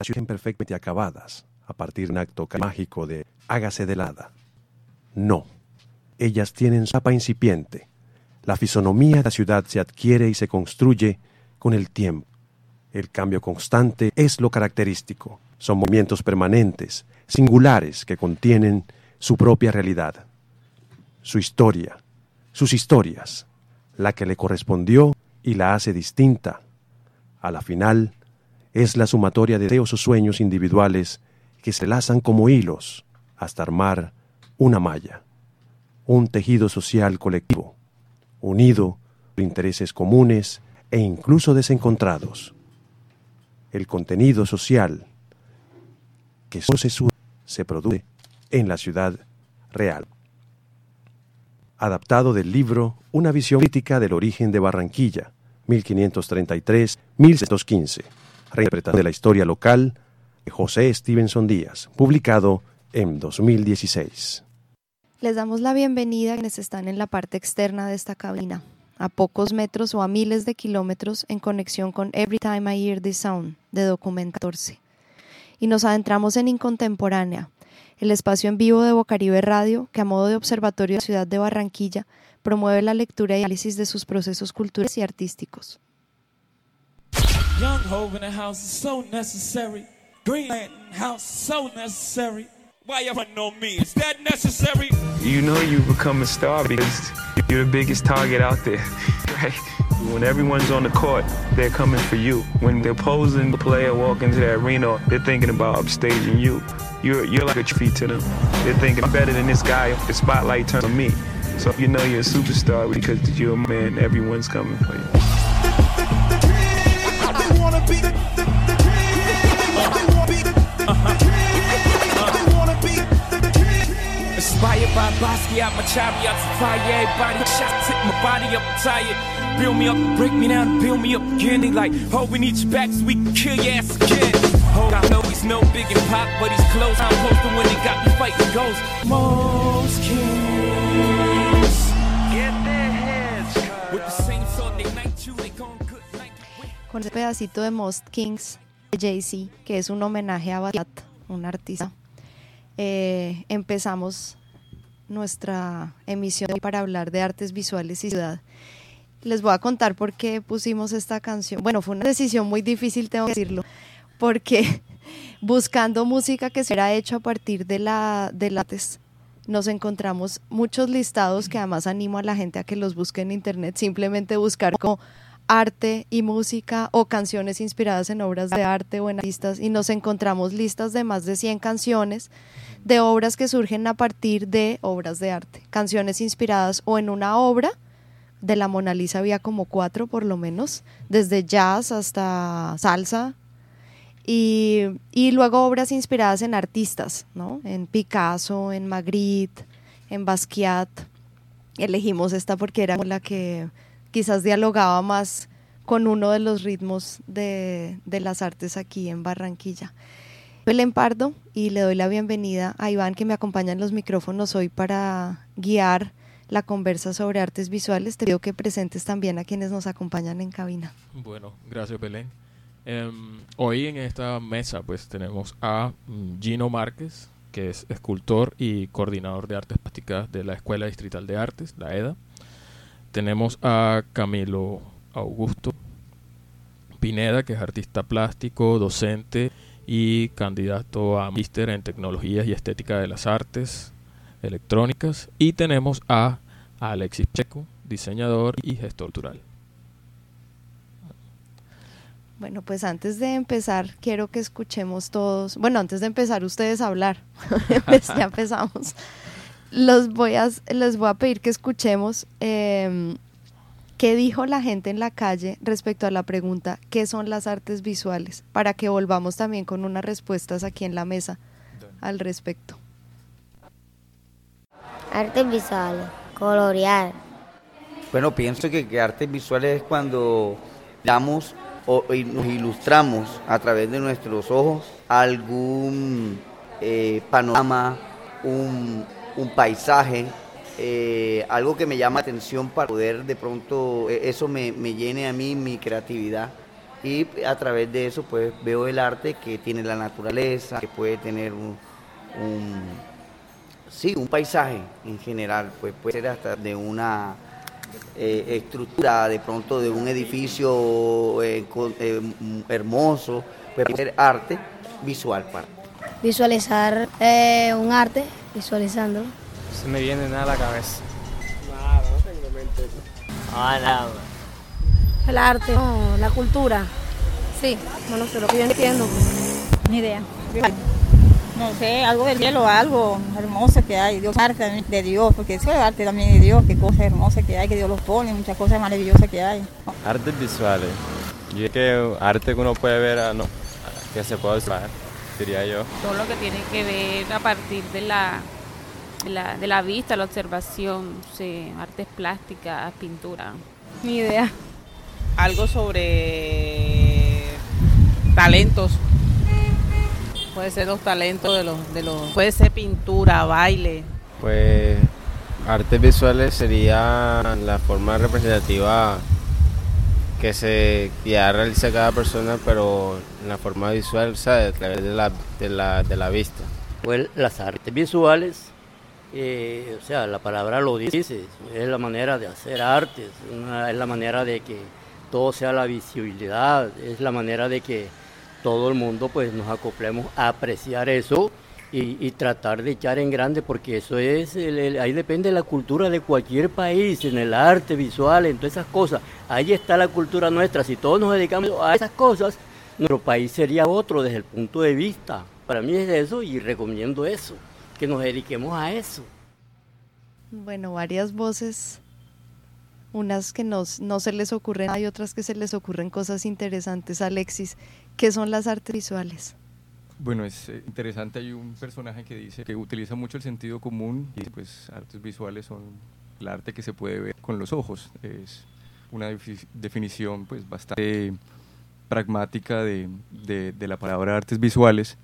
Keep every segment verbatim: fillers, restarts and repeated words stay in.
ciudades perfectamente acabadas a partir de un acto mágico de hágase de hada. No, ellas tienen su etapa incipiente. La fisonomía de la ciudad se adquiere y se construye con el tiempo. El cambio constante es lo característico. Son movimientos permanentes, singulares, que contienen su propia realidad, su historia, sus historias, la que le correspondió y la hace distinta. A la final, es la sumatoria de deseos o sueños individuales que se lazan como hilos hasta armar una malla, un tejido social colectivo, unido por intereses comunes e incluso desencontrados. El contenido social que solo se, se produce en la ciudad real. Adaptado del libro Una visión crítica del origen de Barranquilla, mil quinientos treinta y tres a mil seiscientos quince, reinterpretación de la historia local de José Stevenson Díaz, publicado en dos mil dieciséis. Les damos la bienvenida a quienes están en la parte externa de esta cabina, a pocos metros o a miles de kilómetros en conexión con Every Time I Hear This Sound de Documenta catorce. Y nos adentramos en Incontemporánea, el espacio en vivo de Bocaribe Radio que a modo de observatorio de la ciudad de Barranquilla promueve la lectura y análisis de sus procesos culturales y artísticos. Young Hov in the house is so necessary. Green Lantern house is so necessary. Why you running on me? Is that necessary? You know you become a star because you're the biggest target out there, right? When everyone's on the court, they're coming for you. When the opposing player walk into the arena, they're thinking about upstaging you. You're you're like a trophy to them. They're thinking, I'm better than this guy. The spotlight turns on me. So you know you're a superstar because you're a man. Everyone's coming for you. Inspired by Bosky, out my chariot to fire everybody. Shots hit my body up, I'm tired. Build me up, break me down, build me up again. They like, oh, we need you back so we can kill your ass again. Oh, I know he's no big and pop, but he's close. I'm hoping when they got me fighting ghosts. Most kings get their heads cut with the same sword they night you, they gon' good night. Con ese pedacito de Most Kings de Jay-Z, que es un homenaje a Basquiat, un artista, eh, empezamos nuestra emisión para hablar de artes visuales y ciudad. Les voy a contar por qué pusimos esta canción. Bueno, fue una decisión muy difícil, tengo que decirlo, porque buscando música que se hubiera hecho a partir de la de las artes, nos encontramos muchos listados que además animo a la gente a que los busque en internet, simplemente buscar como arte y música o canciones inspiradas en obras de arte o en artistas, y nos encontramos listas de más de cien canciones de obras que surgen a partir de obras de arte, canciones inspiradas o en una obra. De la Mona Lisa había como cuatro por lo menos, desde jazz hasta salsa, y, y luego obras inspiradas en artistas, ¿no? En Picasso, en Magritte, en Basquiat. Elegimos esta porque era la que quizás dialogaba más con uno de los ritmos de, de las artes aquí en Barranquilla. Belén Pardo, y le doy la bienvenida a Iván, que me acompaña en los micrófonos hoy para guiar la conversa sobre artes visuales. Te pido que presentes también a quienes nos acompañan en cabina. Bueno, gracias Belén. Um, hoy en esta mesa pues tenemos a um, Gino Márquez, que es escultor y coordinador de artes plásticas de la Escuela Distrital de Artes, la EDA. Tenemos a Camilo Augusto Pineda, que es artista plástico, docente y candidato a magíster en tecnologías y estética de las artes electrónicas. Y tenemos a Alexis Checo, diseñador y gestor cultural. Bueno, pues antes de empezar, quiero que escuchemos todos, bueno, antes de empezar ustedes a hablar, ya empezamos, Los voy a, les voy a pedir que escuchemos eh, qué dijo la gente en la calle respecto a la pregunta ¿qué son las artes visuales? Para que volvamos también con unas respuestas aquí en la mesa al respecto. Artes visuales, colorear. Bueno, pienso que, que artes visuales es cuando damos o y nos ilustramos a través de nuestros ojos algún eh, panorama, un, un paisaje, eh, algo que me llama atención para poder de pronto, eh, eso me, me llene a mí mi creatividad y a través de eso pues veo el arte que tiene la naturaleza, que puede tener un, un sí, un paisaje en general, pues puede ser hasta de una eh, estructura, de pronto de un edificio eh, con, eh, hermoso, puede ser arte visual para. Visualizar eh, un arte, visualizándolo. Se me viene nada a la cabeza. Nada, no tengo en mente. Ah, nada. El arte, no, la cultura. Sí, no lo sé, lo que yo entiendo. Ni idea. No sé, algo del cielo, algo hermoso que hay. Dios, arte de Dios, porque eso es arte también de Dios, qué cosas hermosas que hay, que Dios los pone, muchas cosas maravillosas que hay. Artes visuales. Yo es que arte que uno puede ver, no, que se puede usar, diría yo. Todo lo que tiene que ver a partir de la, de la, de la vista, la observación, sí, artes plásticas, pintura. Ni idea. Algo sobre talentos. Puede ser los talentos de los, de los, puede ser pintura, baile. Pues artes visuales sería la forma representativa que se ya realiza cada persona, pero en la forma visual, ¿sabes? A través de la, de la, de la vista. Pues las artes visuales, eh, o sea, la palabra lo dice, es la manera de hacer arte, es, una, es la manera de que todo sea la visibilidad, es la manera de que todo el mundo pues nos acoplemos a apreciar eso y, y tratar de echar en grande, porque eso es, el, el, ahí depende la cultura de cualquier país, en el arte visual, en todas esas cosas, ahí está la cultura nuestra. Si todos nos dedicamos a esas cosas, nuestro país sería otro desde el punto de vista. Para mí es eso y recomiendo eso, que nos dediquemos a eso. Bueno, varias voces, unas que nos, no se les ocurren, hay otras que se les ocurren cosas interesantes. Alexis, ¿qué son las artes visuales? Bueno, es eh, interesante, hay un personaje que dice que utiliza mucho el sentido común y pues artes visuales son el arte que se puede ver con los ojos. Es una defi- definición pues bastante pragmática de, de, de la palabra artes visuales,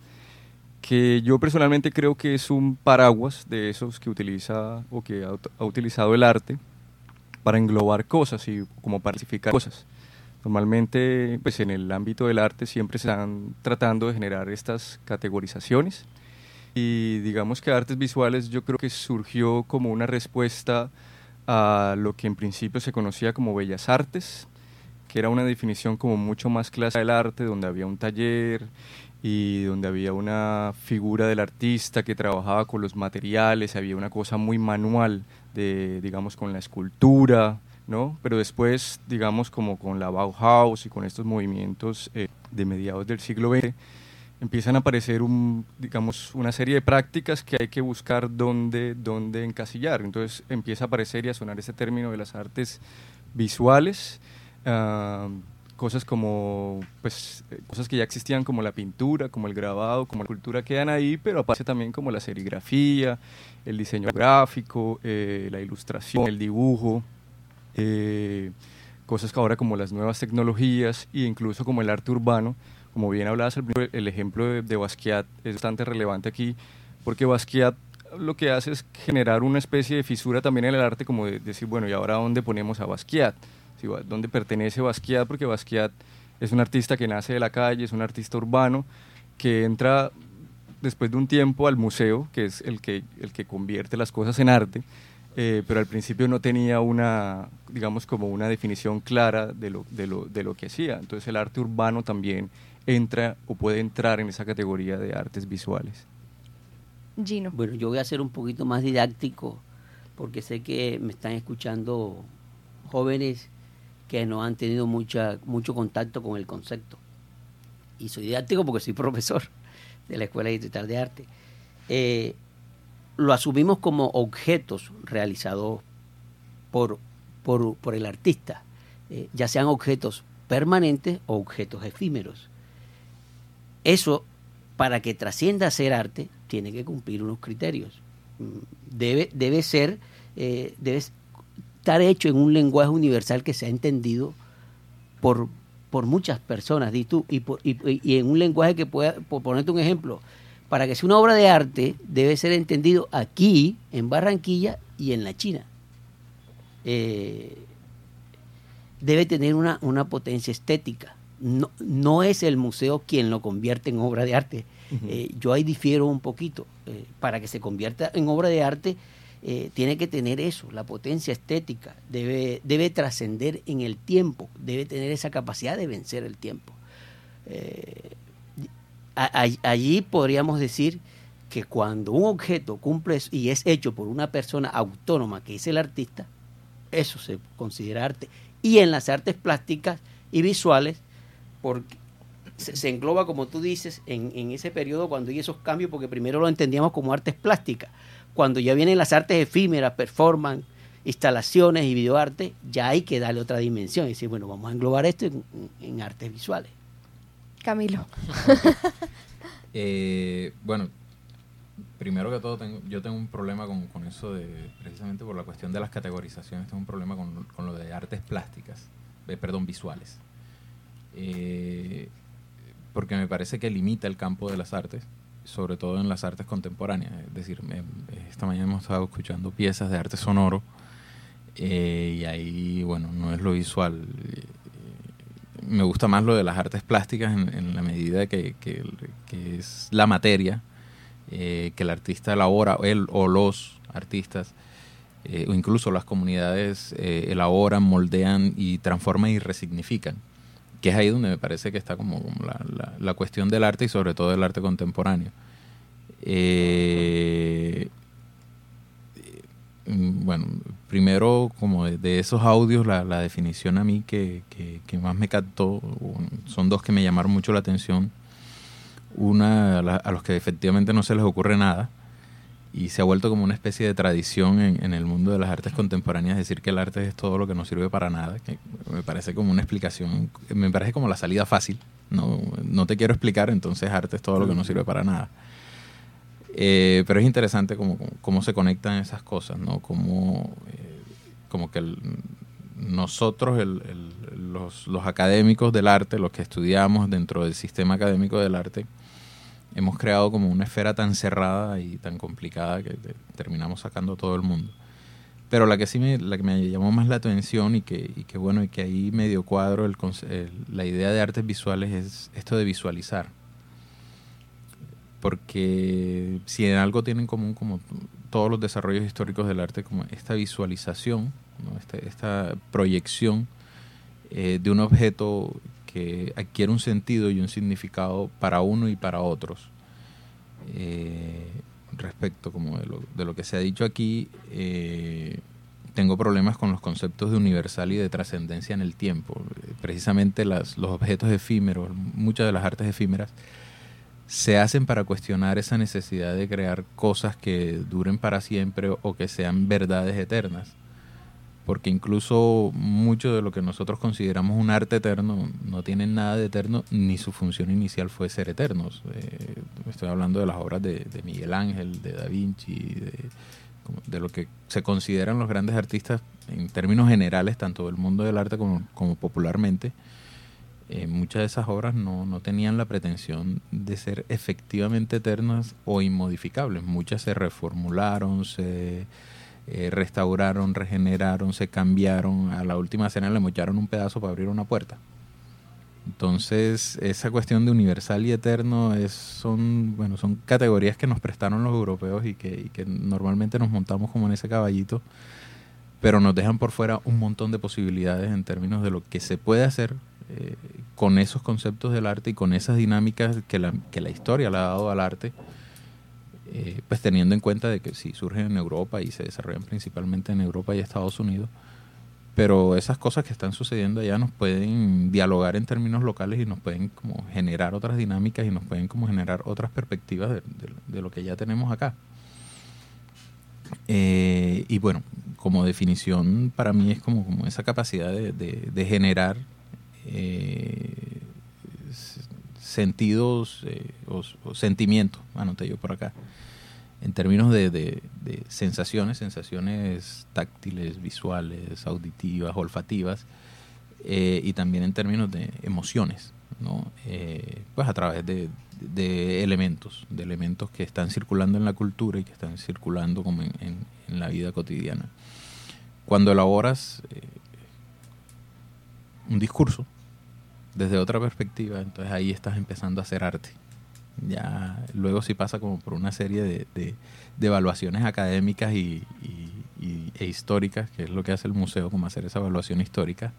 que yo personalmente creo que es un paraguas de esos que utiliza o que ha, ha utilizado el arte para englobar cosas y como para clasificar cosas. Normalmente, pues en el ámbito del arte siempre se están tratando de generar estas categorizaciones y digamos que artes visuales yo creo que surgió como una respuesta a lo que en principio se conocía como bellas artes, que era una definición como mucho más clásica del arte, donde había un taller y donde había una figura del artista que trabajaba con los materiales, había una cosa muy manual de, digamos, con la escultura, ¿no? Pero después, digamos, como con la Bauhaus y con estos movimientos eh, de mediados del siglo veinte, empiezan a aparecer un, digamos, una serie de prácticas que hay que buscar dónde, dónde encasillar. Entonces empieza a aparecer y a sonar ese término de las artes visuales, uh, cosas como, pues, cosas que ya existían como la pintura, como el grabado, como la escultura quedan ahí, pero aparece también como la serigrafía, el diseño gráfico, eh, la ilustración, el dibujo. Eh, cosas que ahora como las nuevas tecnologías e incluso como el arte urbano, como bien hablabas al principio, el ejemplo de, de Basquiat es bastante relevante aquí, porque Basquiat lo que hace es generar una especie de fisura también en el arte, como de, de decir, bueno, ¿y ahora dónde ponemos a Basquiat? ¿Sí, ¿dónde pertenece Basquiat? Porque Basquiat es un artista que nace de la calle, es un artista urbano, que entra después de un tiempo al museo, que es el que, el que convierte las cosas en arte, Eh, pero al principio no tenía una, digamos, como una definición clara de lo, de, lo, de lo que hacía. Entonces el arte urbano también entra o puede entrar en esa categoría de artes visuales. Gino. Bueno, yo voy a ser un poquito más didáctico porque sé que me están escuchando jóvenes que no han tenido mucha, mucho contacto con el concepto. Y soy didáctico porque soy profesor de la Escuela Distrital de Arte. Eh, lo asumimos como objetos realizados por, por, por el artista, eh, ya sean objetos permanentes o objetos efímeros. Eso, para que trascienda a ser arte, tiene que cumplir unos criterios. Debe, debe ser, eh, debe estar hecho en un lenguaje universal que sea entendido por, por muchas personas, di tú, y, por, y, y en un lenguaje que pueda, por ponerte un ejemplo, para que sea una obra de arte, debe ser entendido aquí, en Barranquilla y en la China. Eh, debe tener una, una potencia estética, no, no es el museo quien lo convierte en obra de arte. Uh-huh. Eh, yo ahí difiero un poquito. Eh, para que se convierta en obra de arte, eh, tiene que tener eso, la potencia estética, debe, debe trascender en el tiempo, debe tener esa capacidad de vencer el tiempo. Eh, a, a, allí podríamos decir que cuando un objeto cumple y es hecho por una persona autónoma, que es el artista, eso se considera arte. Y en las artes plásticas y visuales, porque se, se engloba, como tú dices, en, en ese periodo cuando hay esos cambios, porque primero lo entendíamos como artes plásticas. Cuando ya vienen las artes efímeras, performance, instalaciones y videoarte, ya hay que darle otra dimensión y decir, bueno, vamos a englobar esto en, en artes visuales. Camilo. eh, bueno, primero que todo, tengo, yo tengo un problema con, con eso de, precisamente por la cuestión de las categorizaciones, tengo un problema con, con lo de artes plásticas, eh, perdón, visuales. Eh, porque me parece que limita el campo de las artes, sobre todo en las artes contemporáneas. Es decir, me, esta mañana hemos estado escuchando piezas de arte sonoro eh, y ahí, bueno, no es lo visual. Eh, me gusta más lo de las artes plásticas en, en la medida que, que, que es la materia eh, que el artista elabora, él o los artistas, eh, o incluso las comunidades eh, elaboran, moldean y transforman y resignifican, que es ahí donde me parece que está como, como la, la, la cuestión del arte y sobre todo del arte contemporáneo. Eh, bueno, primero como de, de esos audios, la, la definición a mí que, que, que más me captó, son dos que me llamaron mucho la atención. Una, a, la, a los que efectivamente no se les ocurre nada, y se ha vuelto como una especie de tradición en, en el mundo de las artes contemporáneas decir que el arte es todo lo que no sirve para nada, que me parece como una explicación, me parece como la salida fácil, no, no te quiero explicar, entonces arte es todo lo que no sirve para nada. Eh, pero es interesante cómo, cómo se conectan esas cosas, ¿no? Como, eh, como que el, nosotros, el, el, los, los académicos del arte, los que estudiamos dentro del sistema académico del arte, hemos creado como una esfera tan cerrada y tan complicada que terminamos sacando a todo el mundo. Pero la que sí me, la que me llamó más la atención y que, y que bueno, y que ahí medio cuadro el, el, la idea de artes visuales es esto de visualizar. Porque si en algo tienen en común como todos los desarrollos históricos del arte, como esta visualización, ¿no? esta, esta proyección eh, de un objeto que adquiere un sentido y un significado para uno y para otros. Eh, respecto como de lo, de lo que se ha dicho aquí, eh, tengo problemas con los conceptos de universal y de trascendencia en el tiempo. Precisamente las, los objetos efímeros, muchas de las artes efímeras, se hacen para cuestionar esa necesidad de crear cosas que duren para siempre o que sean verdades eternas. Porque incluso mucho de lo que nosotros consideramos un arte eterno no tiene nada de eterno, ni su función inicial fue ser eternos. Eh, estoy hablando de las obras de, de Miguel Ángel, de Da Vinci, de, de lo que se consideran los grandes artistas en términos generales, tanto del mundo del arte como, como popularmente. Eh, muchas de esas obras no, no tenían la pretensión de ser efectivamente eternas o inmodificables. Muchas se reformularon, se eh, restauraron, regeneraron, se cambiaron. A la última cena le mocharon un pedazo para abrir una puerta. Entonces, esa cuestión de universal y eterno es, son, bueno, son categorías que nos prestaron los europeos y que, y que normalmente nos montamos como en ese caballito, pero nos dejan por fuera un montón de posibilidades en términos de lo que se puede hacer Eh, con esos conceptos del arte y con esas dinámicas que la, que la historia le ha dado al arte, eh, pues teniendo en cuenta de que sí surgen en Europa y se desarrollan principalmente en Europa y Estados Unidos, pero esas cosas que están sucediendo allá nos pueden dialogar en términos locales y nos pueden como generar otras dinámicas y nos pueden como generar otras perspectivas de, de, de lo que ya tenemos acá. Eh, y bueno, como definición para mí es como, como esa capacidad de, de, de generar Eh, sentidos eh, o, o sentimientos, anoté yo por acá, en términos de, de, de sensaciones, sensaciones táctiles, visuales, auditivas, olfativas, eh, y también en términos de emociones, ¿no? Eh, pues a través de, de elementos, de elementos que están circulando en la cultura y que están circulando como en, en, en la vida cotidiana. Cuando elaboras eh, un discurso, desde otra perspectiva, entonces ahí estás empezando a hacer arte. Ya luego sí pasa como por una serie de, de, de evaluaciones académicas y, y, y, e históricas, que es lo que hace el museo, como hacer esa evaluación histórica,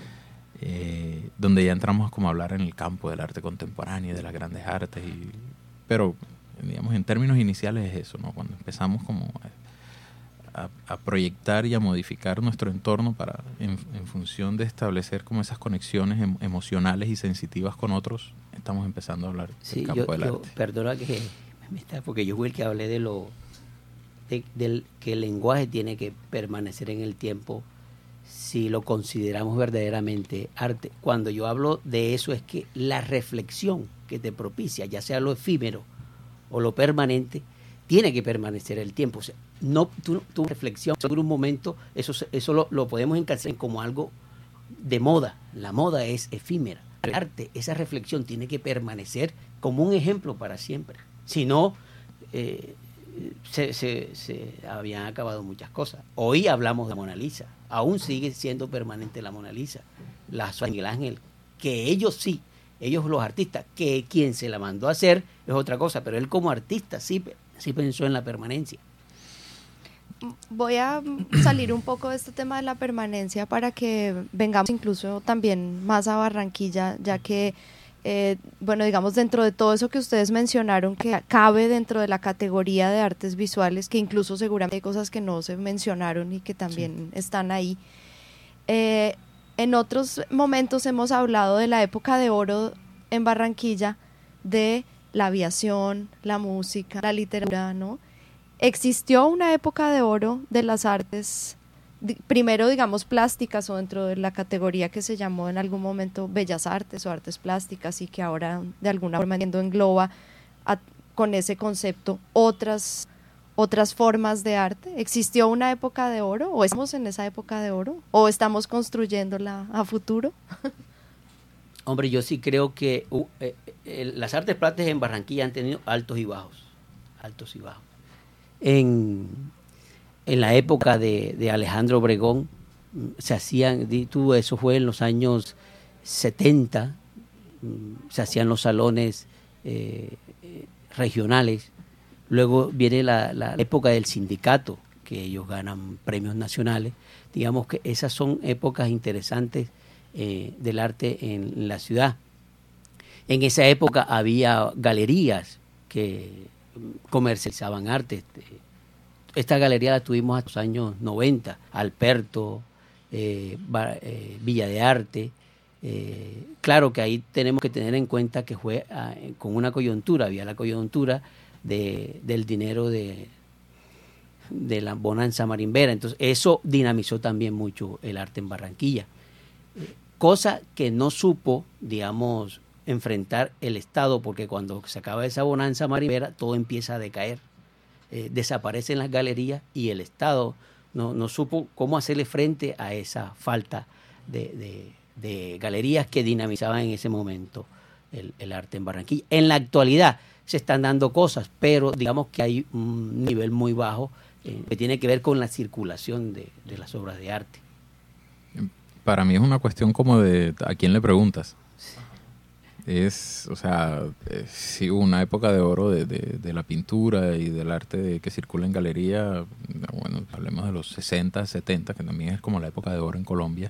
eh, donde ya entramos como a hablar en el campo del arte contemporáneo y de las grandes artes, y, pero digamos en términos iniciales es eso, ¿no? Cuando empezamos como a, a proyectar y a modificar nuestro entorno para en, en función de establecer como esas conexiones em, emocionales y sensitivas con otros, estamos empezando a hablar sí, del campo yo, del yo, arte. Perdona que me está, porque yo fui el que hablé de lo de, del que el lenguaje tiene que permanecer en el tiempo si lo consideramos verdaderamente arte. Cuando yo hablo de eso es que la reflexión que te propicia, ya sea lo efímero o lo permanente, tiene que permanecer el tiempo. O sea, no tu, tu reflexión sobre un momento, eso, eso lo, lo podemos encasillar como algo de moda. La moda es efímera. El arte, esa reflexión tiene que permanecer como un ejemplo para siempre. Si no, eh, se, se, se habían acabado muchas cosas. Hoy hablamos de la Mona Lisa. Aún sigue siendo permanente la Mona Lisa. La Miguel Ángel, que ellos sí, ellos los artistas, que quien se la mandó a hacer es otra cosa, pero él como artista sí, sí pensó en la permanencia. Voy a salir un poco de este tema de la permanencia para que vengamos incluso también más a Barranquilla, ya que, eh, bueno, digamos, dentro de todo eso que ustedes mencionaron, que cabe dentro de la categoría de artes visuales, que incluso seguramente hay cosas que no se mencionaron y que también sí están ahí. Eh, en otros momentos hemos hablado de la época de oro en Barranquilla, de la aviación, la música, la literatura, ¿no? Existió una época de oro de las artes, primero digamos plásticas, o dentro de la categoría que se llamó en algún momento bellas artes o artes plásticas, y que ahora de alguna forma engloba a, con ese concepto otras, otras formas de arte. ¿Existió una época de oro o estamos en esa época de oro o estamos construyéndola a futuro? Hombre, yo sí creo que uh, eh, eh, las artes plásticas en Barranquilla han tenido altos y bajos, altos y bajos. En, en la época de, de Alejandro Obregón se hacían, tú, eso fue en los años setenta, se hacían los salones eh, regionales. Luego viene la, la época del sindicato, que ellos ganan premios nacionales. Digamos que esas son épocas interesantes eh, del arte en la ciudad. En esa época había galerías que comercializaban arte. Esta galería la tuvimos hasta los años noventa, Alperto, eh, eh, Villa de Arte. Eh, claro que ahí tenemos que tener en cuenta que fue eh, con una coyuntura, había la coyuntura de, del dinero de, de la bonanza marimbera, entonces eso dinamizó también mucho el arte en Barranquilla, eh, cosa que no supo, digamos, enfrentar el Estado, porque cuando se acaba esa bonanza marimbera todo empieza a decaer, eh, desaparecen las galerías y el Estado no, no supo cómo hacerle frente a esa falta de, de, de galerías que dinamizaban en ese momento el, el arte en Barranquilla. En la actualidad se están dando cosas, pero digamos que hay un nivel muy bajo eh, que tiene que ver con la circulación de, de las obras de arte. Para mí es una cuestión como de a quién le preguntas. Es, o sea, eh, sí hubo una época de oro de, de, de la pintura y del arte de, que circula en galería. Bueno, hablemos de los sesenta, setenta, que también es como la época de oro en Colombia.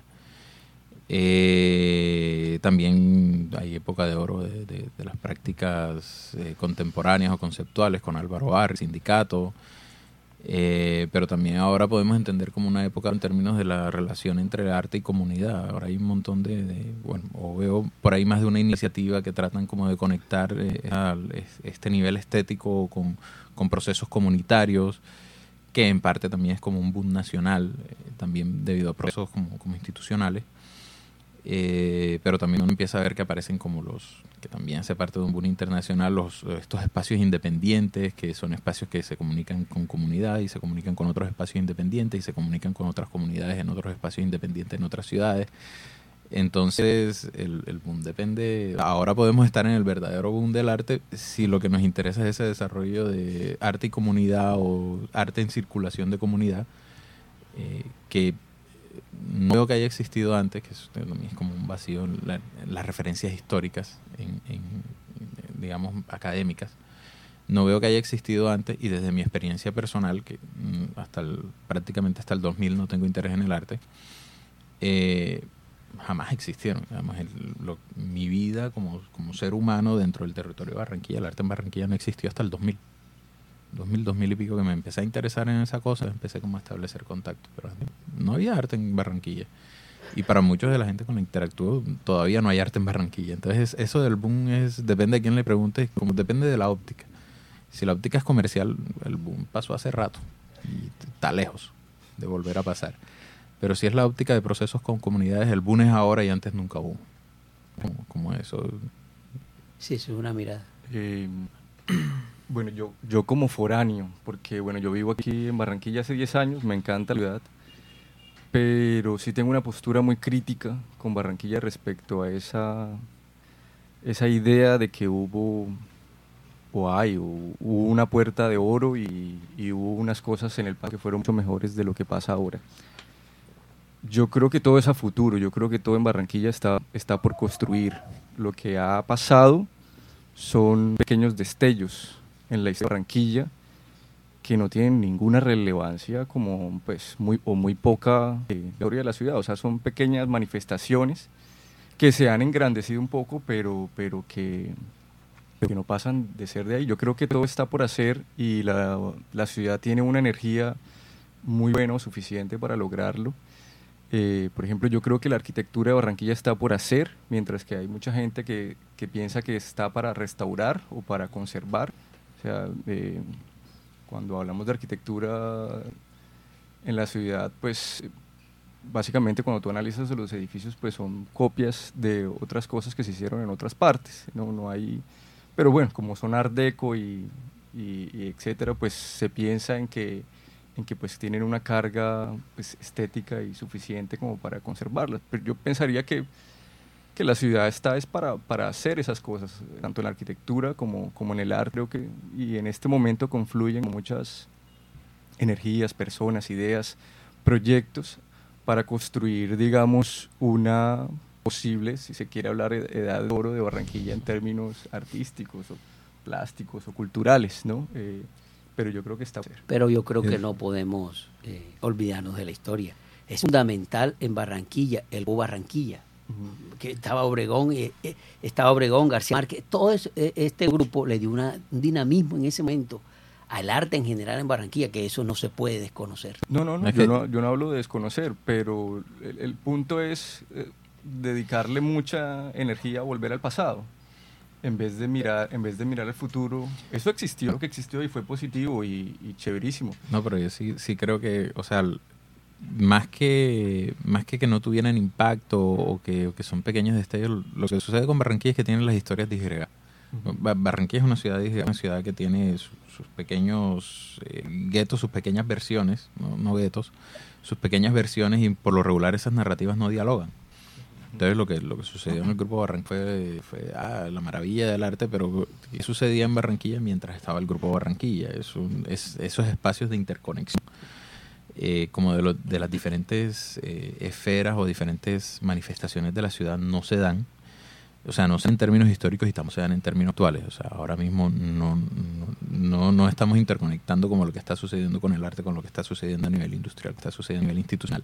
Eh, también hay época de oro de, de, de las prácticas eh, contemporáneas o conceptuales con Álvaro Barri, sindicato. Eh, pero también ahora podemos entender como una época en términos de la relación entre arte y comunidad. Ahora hay un montón de, de bueno, o veo por ahí más de una iniciativa que tratan como de conectar eh, a este nivel estético con, con procesos comunitarios, que en parte también es como un boom nacional, eh, también debido a procesos como, como institucionales. Eh, pero también uno empieza a ver que aparecen como los, que también hace parte de un boom internacional, los, estos espacios independientes, que son espacios que se comunican con comunidad y se comunican con otros espacios independientes y se comunican con otras comunidades en otros espacios independientes en otras ciudades. Entonces el, el boom depende, ahora podemos estar en el verdadero boom del arte si lo que nos interesa es ese desarrollo de arte y comunidad o arte en circulación de comunidad, eh, que no veo que haya existido antes, que eso también es como un vacío en, la, en las referencias históricas, en, en, digamos, académicas. No veo que haya existido antes, y desde mi experiencia personal, que hasta el, prácticamente hasta el dos mil no tengo interés en el arte, eh, jamás existieron. Además, el, lo, mi vida como, como ser humano dentro del territorio de Barranquilla, el arte en Barranquilla no existió hasta el dos mil. dos mil, dos mil y pico que me empecé a interesar en esa cosa, empecé como a establecer contacto. Pero no había arte en Barranquilla. Y para muchos de la gente con la que interactúo, todavía no hay arte en Barranquilla. Entonces, eso del boom es, depende de quién le pregunte, como depende de la óptica. Si la óptica es comercial, el boom pasó hace rato y está lejos de volver a pasar. Pero si es la óptica de procesos con comunidades, el boom es ahora y antes nunca hubo. Como, como eso. Sí, eso es una mirada. Eh, bueno, yo, yo como foráneo, porque bueno, yo vivo aquí en Barranquilla hace diez años, me encanta la ciudad, pero sí tengo una postura muy crítica con Barranquilla respecto a esa, esa idea de que hubo, o hay, o hubo una puerta de oro y, y hubo unas cosas en el pasado que fueron mucho mejores de lo que pasa ahora. Yo creo que todo es a futuro, yo creo que todo en Barranquilla está, está por construir. Lo que ha pasado son pequeños destellos en la historia de Barranquilla que no tienen ninguna relevancia como pues muy o muy poca eh, historia de la ciudad, o sea, son pequeñas manifestaciones que se han engrandecido un poco, pero, pero que, pero que no pasan de ser de ahí. Yo creo que todo está por hacer y la, la ciudad tiene una energía muy buena o suficiente para lograrlo. Eh, por ejemplo, yo creo que la arquitectura de Barranquilla está por hacer, mientras que hay mucha gente que, que piensa que está para restaurar o para conservar. O sea, eh, cuando hablamos de arquitectura en la ciudad, pues básicamente cuando tú analizas los edificios, pues son copias de otras cosas que se hicieron en otras partes. No, no hay, pero bueno, como son art deco y, y, y etcétera, pues se piensa en que en que pues tienen una carga pues, estética y suficiente como para conservarlas. Pero yo pensaría que, que la ciudad está es para, para hacer esas cosas, tanto en la arquitectura como, como en el arte, creo que, y en este momento confluyen muchas energías, personas, ideas, proyectos para construir, digamos, una posible, si se quiere hablar de edad de oro de Barranquilla en términos artísticos o plásticos o culturales, ¿no? Eh, pero yo creo que está... Pero yo creo que no podemos eh, olvidarnos de la historia. Es fundamental en Barranquilla, el Barranquilla, uh-huh. que estaba Obregón, eh, eh, estaba Obregón, García Márquez, todo eso, eh, este grupo le dio una, un dinamismo en ese momento al arte en general en Barranquilla, que eso no se puede desconocer. No, no, no, yo no, yo no hablo de desconocer, pero el, el punto es eh, dedicarle mucha energía a volver al pasado. En vez de mirar, en vez de mirar al futuro, eso existió, lo que existió y fue positivo y, y chéverísimo. No, pero yo sí, sí creo que, o sea, más que, más que que no tuvieran impacto o que, o que son pequeños destellos, lo que sucede con Barranquilla es que tienen las historias disgregadas. Uh-huh. Barranquilla es una ciudad disgregada, una ciudad que tiene sus, sus pequeños eh, guetos, sus pequeñas versiones, no, no guetos, sus pequeñas versiones, y por lo regular esas narrativas no dialogan. Entonces lo que lo que sucedió en el Grupo Barranquilla fue, fue ah, la maravilla del arte, pero ¿qué sucedía en Barranquilla mientras estaba el Grupo Barranquilla? Es un, es, esos espacios de interconexión, eh, como de, lo, de las diferentes eh, esferas o diferentes manifestaciones de la ciudad no se dan, o sea, no se dan en términos históricos y estamos se dan en términos actuales. O sea, ahora mismo no, no, no, no estamos interconectando como lo que está sucediendo con el arte, con lo que está sucediendo a nivel industrial, lo que está sucediendo a nivel institucional.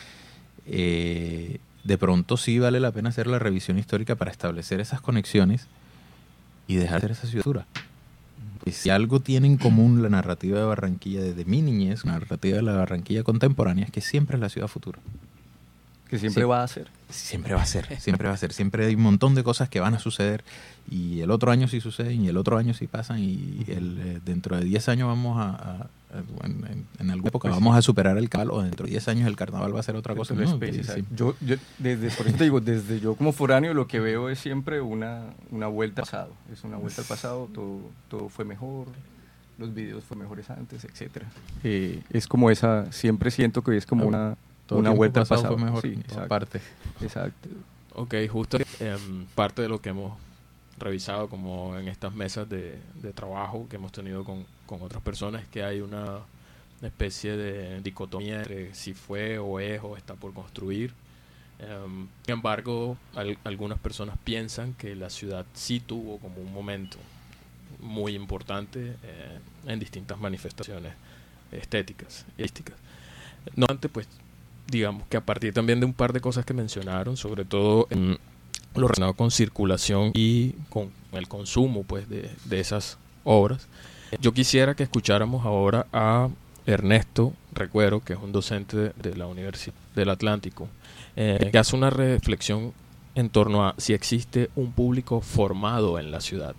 Eh... De pronto sí vale la pena hacer la revisión histórica para establecer esas conexiones y dejar de hacer esa ciudad. Y si algo tiene en común la narrativa de Barranquilla desde mi niñez, la narrativa de la Barranquilla contemporánea, es que siempre es la ciudad futura. Que siempre sí, va a ser. Siempre va a ser, siempre va a ser. Siempre hay un montón de cosas que van a suceder y el otro año sí suceden y el otro año sí pasan y el, eh, dentro de diez años vamos a... a, a en, en, en alguna época pues vamos sí. a superar el carnaval o dentro de diez años el carnaval va a ser otra cosa. No, sí, sí. Yo, yo desde, por eso te digo, desde yo como foráneo lo que veo es siempre una, una vuelta al pasado. Es una vuelta al pasado, todo, todo fue mejor, los videos fueron mejores antes, etcétera. Eh, es como esa, siempre siento que es como una... Todo una vuelta al pasado. Fue mejor, sí, exacto. Parte. Exacto. Ok, justo eh, parte de lo que hemos revisado como en estas mesas de, de trabajo que hemos tenido con, con otras personas es que hay una una especie de dicotomía entre si fue o es o está por construir. Um, sin embargo, al, algunas personas piensan que la ciudad sí tuvo como un momento muy importante eh, en distintas manifestaciones estéticas y artísticas. No obstante, pues, digamos que a partir también de un par de cosas que mencionaron, sobre todo en lo relacionado con circulación y con el consumo, pues, de, de esas obras, yo quisiera que escucháramos ahora a Ernesto Recuero, que es un docente de, de la Universidad del Atlántico, eh, que hace una reflexión en torno a si existe un público formado en la ciudad.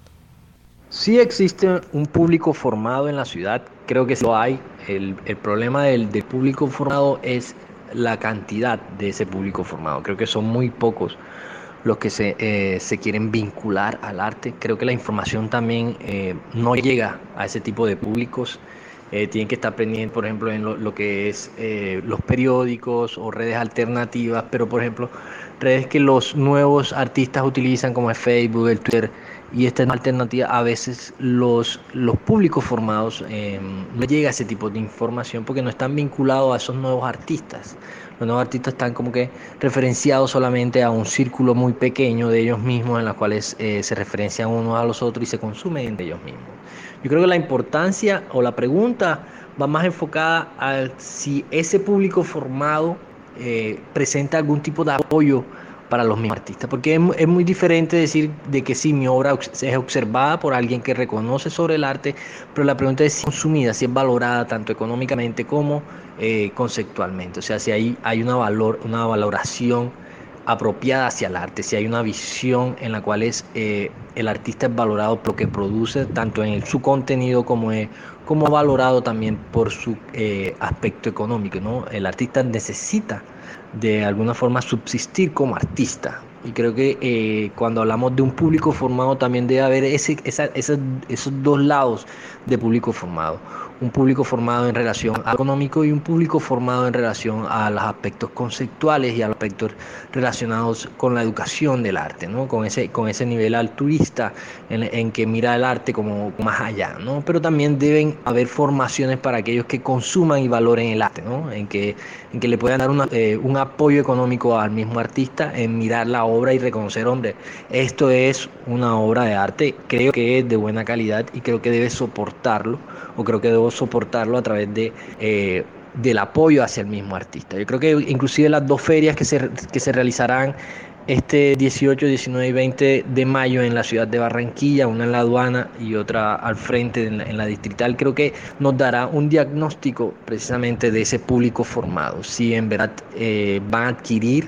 Sí existe un público formado en la ciudad, creo que sí lo hay. El, el problema del, del público formado es la cantidad de ese público formado. Creo que son muy pocos los que se, eh, se quieren vincular al arte. Creo que la información también eh, no llega a ese tipo de públicos. Eh, tienen que estar pendientes, por ejemplo, en lo, lo que es eh, los periódicos o redes alternativas, pero por ejemplo, redes que los nuevos artistas utilizan como el Facebook, el Twitter, y esta alternativa, a veces los, los públicos formados eh, no llega a ese tipo de información porque no están vinculados a esos nuevos artistas. Los nuevos artistas están como que referenciados solamente a un círculo muy pequeño de ellos mismos, en los cuales eh, se referencian unos a los otros y se consumen entre ellos mismos. Yo creo que la importancia o la pregunta va más enfocada a si ese público formado eh, presenta algún tipo de apoyo para los mismos artistas, porque es, es muy diferente decir de que sí, mi obra es observada por alguien que reconoce sobre el arte, pero la pregunta es si es consumida, si es valorada tanto económicamente como eh, conceptualmente, o sea, si hay, hay una, valor, una valoración apropiada hacia el arte, si hay una visión en la cual es, eh, el artista es valorado por lo que produce, tanto en el, su contenido como, es, como valorado también por su eh, aspecto económico, ¿no? El artista necesita de alguna forma subsistir como artista, y creo que eh, cuando hablamos de un público formado también debe haber ese, esa, esa, esos dos lados de público formado, un público formado en relación a lo económico y un público formado en relación a los aspectos conceptuales y a los aspectos relacionados con la educación del arte, ¿no? Con ese, con ese nivel altruista en, en que mira el arte como más allá, ¿no? Pero también deben haber formaciones para aquellos que consuman y valoren el arte, ¿no? En que, en que le puedan dar una, eh, un apoyo económico al mismo artista en mirar la obra y reconocer, hombre, esto es una obra de arte, creo que es de buena calidad y creo que debe soportarlo, o creo que debo soportarlo a través de eh, del apoyo hacia el mismo artista. Yo creo que inclusive las dos ferias que se, que se realizarán este dieciocho, diecinueve y veinte de mayo en la ciudad de Barranquilla, una en la aduana y otra al frente en la, en la distrital, creo que nos dará un diagnóstico precisamente de ese público formado, si en verdad eh, van a adquirir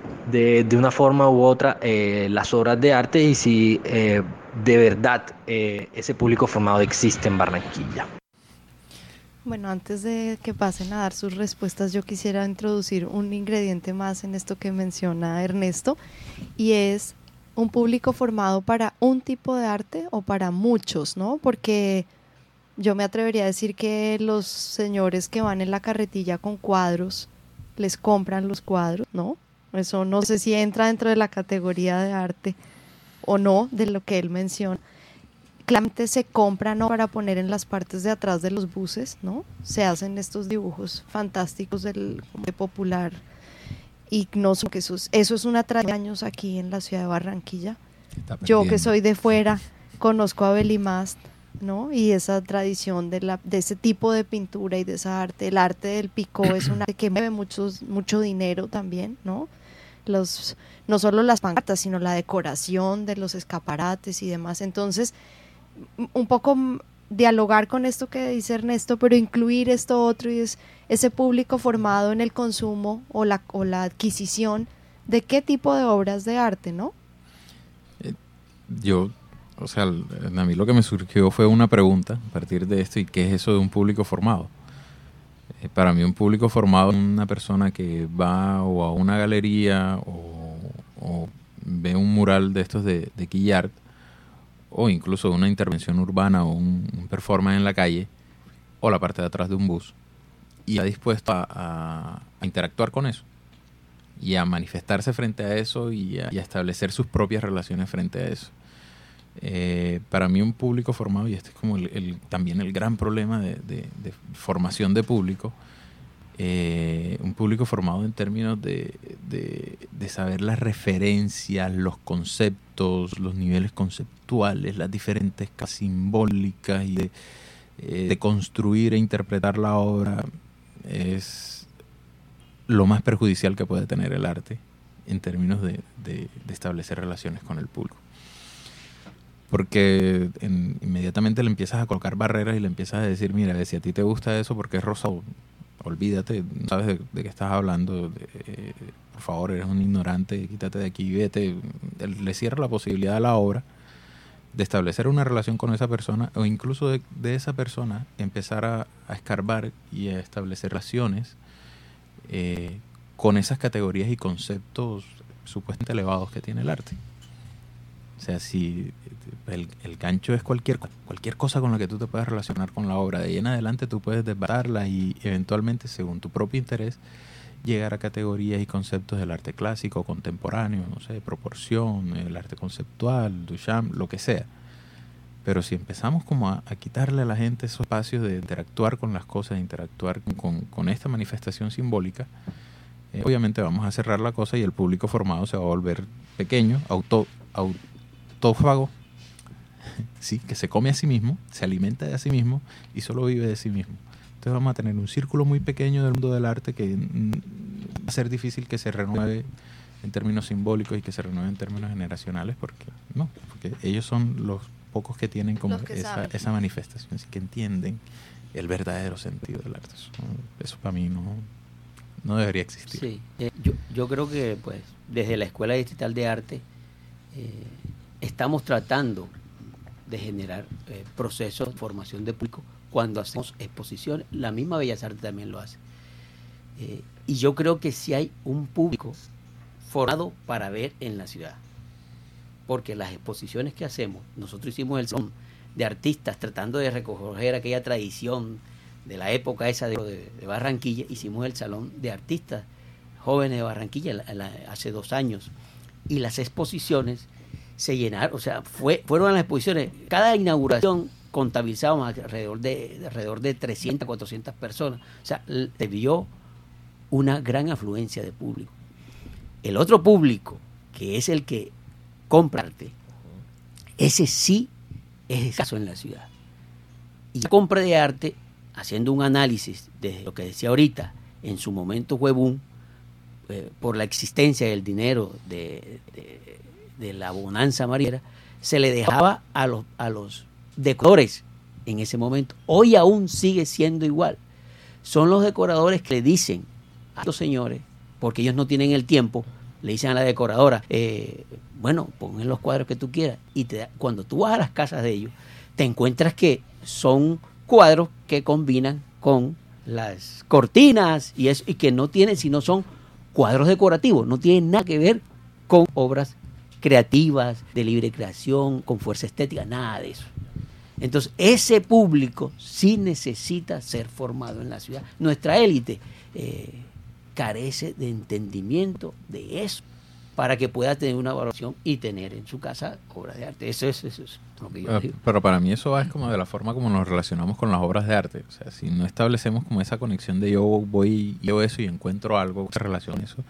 de, de una forma u otra eh, las obras de arte y si eh, de verdad eh, ese público formado existe en Barranquilla. Bueno, antes de que pasen a dar sus respuestas, yo quisiera introducir un ingrediente más en esto que menciona Ernesto, y es un público formado para un tipo de arte o para muchos, ¿no? Porque yo me atrevería a decir que los señores que van en la carretilla con cuadros, les compran los cuadros, ¿no? Eso no sé si entra dentro de la categoría de arte o no, de lo que él menciona. Claramente se compran, ¿no?, para poner en las partes de atrás de los buses, ¿no? Se hacen estos dibujos fantásticos del de popular, y no sé que eso es, eso es una tradición de años aquí en la ciudad de Barranquilla. Yo que soy de fuera conozco a Belimast, ¿no? Y esa tradición de la de ese tipo de pintura y de esa arte, el arte del picó es un arte que mueve muchos mucho dinero también, ¿no? Los no solo las pancartas, sino la decoración de los escaparates y demás. Entonces, un poco dialogar con esto que dice Ernesto, pero incluir esto otro, y es ese público formado en el consumo o la, o la adquisición de qué tipo de obras de arte, ¿no? Eh, yo, o sea, a mí lo que me surgió fue una pregunta a partir de esto, ¿y qué es eso de un público formado? Eh, para mí un público formado es una persona que va o a una galería o, o ve un mural de estos de, de Quillart, o incluso una intervención urbana o un, un performance en la calle, o la parte de atrás de un bus, y está dispuesto a, a, a interactuar con eso, y a manifestarse frente a eso, y a, y a establecer sus propias relaciones frente a eso. Eh, para mí un público formado, y este es como el, el, también el gran problema de, de, de formación de público, eh, un público formado en términos de, de, de saber las referencias, los conceptos, los niveles conceptuales, las diferentes capas simbólicas y de, eh, de construir e interpretar la obra, es lo más perjudicial que puede tener el arte en términos de, de, de establecer relaciones con el público. Porque en, inmediatamente le empiezas a colocar barreras y le empiezas a decir, mira, si a ti te gusta eso porque es rosado, olvídate, no sabes de, de qué estás hablando, de, eh, por favor, eres un ignorante, quítate de aquí, vete. Le cierra la posibilidad a la obra de establecer una relación con esa persona, o incluso de, de esa persona empezar a, a escarbar y a establecer relaciones eh, con esas categorías y conceptos supuestamente elevados que tiene el arte. O sea, si el, el gancho es cualquier, cualquier cosa con la que tú te puedas relacionar con la obra, de ahí en adelante tú puedes desbaratarla y eventualmente, según tu propio interés, llegar a categorías y conceptos del arte clásico, contemporáneo, no sé, proporción, el arte conceptual, Duchamp, lo que sea. Pero si empezamos como a, a quitarle a la gente esos espacios de interactuar con las cosas, de interactuar con, con esta manifestación simbólica, eh, obviamente vamos a cerrar la cosa y el público formado se va a volver pequeño, auto, auto autófago, sí, que se come a sí mismo, se alimenta de sí mismo y solo vive de sí mismo. Entonces vamos a tener un círculo muy pequeño del mundo del arte que mm, va a ser difícil que se renueve en términos simbólicos y que se renueve en términos generacionales, porque no, porque ellos son los pocos que tienen como que esa, esa manifestación, así que entienden el verdadero sentido del arte. Eso, eso para mí no, no debería existir. Sí, eh, yo, yo creo que pues desde la Escuela Distrital de Arte eh, estamos tratando de generar eh, procesos de formación de público cuando hacemos exposiciones. La misma Bellas Artes también lo hace. Eh, y yo creo que sí hay un público formado para ver en la ciudad. Porque las exposiciones que hacemos, nosotros hicimos el salón de artistas tratando de recoger aquella tradición de la época esa de, de, de Barranquilla. Hicimos el salón de artistas jóvenes de Barranquilla la, la, hace dos años. Y las exposiciones se llenaron, o sea, fue, fueron las exposiciones. Cada inauguración contabilizábamos alrededor de, de alrededor de trescientas, cuatrocientas personas. O sea, se vio una gran afluencia de público. El otro público, que es el que compra arte, ese sí es escaso en la ciudad. Y la compra de arte, haciendo un análisis de lo que decía ahorita, en su momento fue boom, eh, por la existencia del dinero de, de de la bonanza mariera, se le dejaba a los, a los decoradores en ese momento. Hoy aún sigue siendo igual. Son los decoradores que le dicen a los señores, porque ellos no tienen el tiempo, le dicen a la decoradora, eh, bueno, pon los cuadros que tú quieras. Y te, cuando tú vas a las casas de ellos, te encuentras que son cuadros que combinan con las cortinas y, eso, y que no tienen, sino son cuadros decorativos, no tienen nada que ver con obras creativas, de libre creación, con fuerza estética, nada de eso. Entonces, ese público sí necesita ser formado en la ciudad. Nuestra élite eh, carece de entendimiento de eso para que pueda tener una valoración y tener en su casa obras de arte. Eso es, eso es lo que yo digo. Pero para mí eso va es como de la forma como nos relacionamos con las obras de arte. O sea, si no establecemos como esa conexión de yo voy, yo eso y encuentro algo que relaciona eso,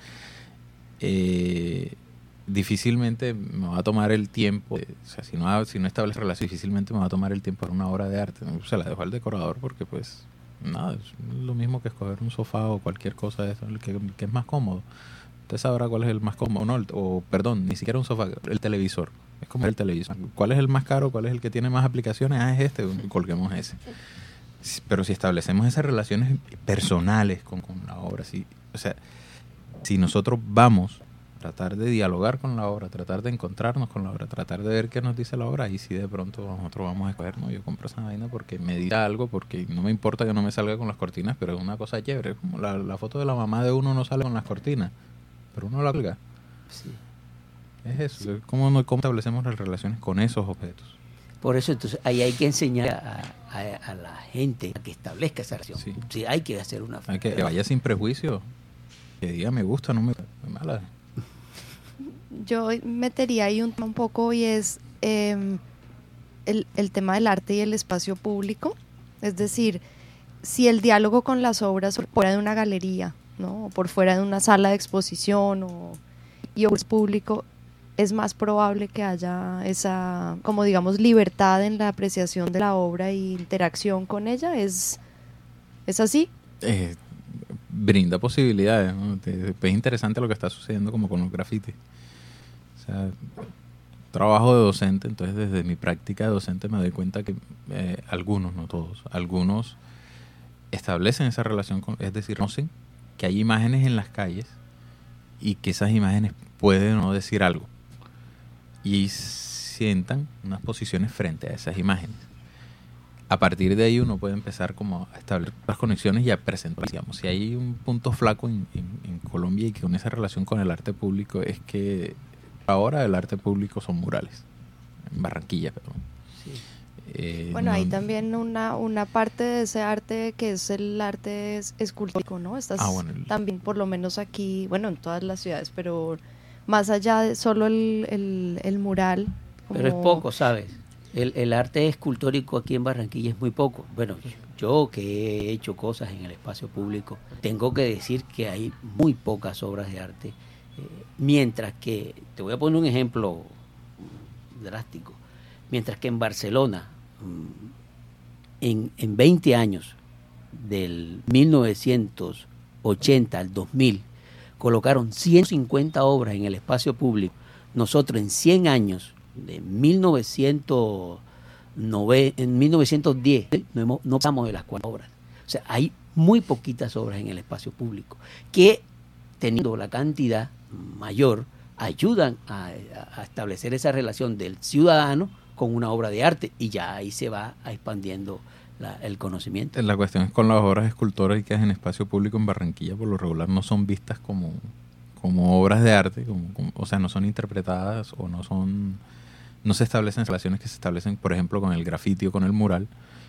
eh... difícilmente me va a tomar el tiempo, o sea, si no, si no establece relación, difícilmente me va a tomar el tiempo para una obra de arte. Se la dejo al decorador porque, pues, nada, es lo mismo que escoger un sofá o cualquier cosa de eso, el que, que es más cómodo. Usted sabrá cuál es el más cómodo, no, el, o perdón, ni siquiera un sofá, el televisor. Es como el televisor. ¿Cuál es el más caro? ¿Cuál es el que tiene más aplicaciones? Ah, es este, colguemos ese. Pero si establecemos esas relaciones personales con, con la obra, sí, o sea, si nosotros vamos tratar de dialogar con la obra, tratar de encontrarnos con la obra, tratar de ver qué nos dice la obra, y si de pronto nosotros vamos a escoger, no, yo compro esa vaina porque me dice algo, porque no me importa que no me salga con las cortinas, pero es una cosa chévere, como la, la foto de la mamá de uno no sale con las cortinas, pero uno la cuelga. Sí. Es eso, sí. Es como, cómo establecemos las relaciones con esos objetos. Por eso entonces ahí hay que enseñar a, a, a la gente a que establezca esa relación. Sí. Sí, hay que hacer una... Hay que, que vaya sin prejuicio, que diga me gusta, no me gusta, me mala. Yo metería ahí un, un poco y es eh, el, el tema del arte y el espacio público, es decir, si el diálogo con las obras por fuera de una galería, ¿no? O por fuera de una sala de exposición o, y obras público, es más probable que haya esa, como digamos, libertad en la apreciación de la obra y interacción con ella. ¿Es, es así? Eh, brinda posibilidades, ¿no? Es interesante lo que está sucediendo como con los grafitis. O sea, trabajo de docente, entonces desde mi práctica de docente me doy cuenta que eh, algunos, no todos, algunos establecen esa relación, con, es decir, conocen que hay imágenes en las calles y que esas imágenes pueden no decir algo y sientan unas posiciones frente a esas imágenes. A partir de ahí uno puede empezar como a establecer las conexiones y a presentar, digamos, si hay un punto flaco en, en, en Colombia y que con esa relación con el arte público es que ahora el arte público son murales, en Barranquilla, perdón. Sí. Eh, bueno, no, hay también una, una parte de ese arte que es el arte es, escultórico, ¿no? Estás ah, bueno, el, también, por lo menos aquí, bueno, en todas las ciudades, pero más allá de solo el, el, el mural. Como... Pero es poco, ¿sabes? El, el arte escultórico aquí en Barranquilla es muy poco. Bueno, yo que he hecho cosas en el espacio público, tengo que decir que hay muy pocas obras de arte. Eh, mientras que, te voy a poner un ejemplo drástico, mientras que en Barcelona, en, en veinte años, del mil novecientos ochenta al dos mil, colocaron ciento cincuenta obras en el espacio público. Nosotros en cien años, de mil novecientos nueve, en mil novecientos diez, no, hemos, no pasamos de las cuatro obras. O sea, hay muy poquitas obras en el espacio público que, teniendo la cantidad mayor, ayudan a, a establecer esa relación del ciudadano con una obra de arte, y ya ahí se va expandiendo la, el conocimiento. La cuestión es con las obras escultóricas en espacio público en Barranquilla, por lo regular no son vistas como, como obras de arte, como, como, o sea, no son interpretadas o no son, no se establecen relaciones que se establecen, por ejemplo, con el grafiti o con el mural.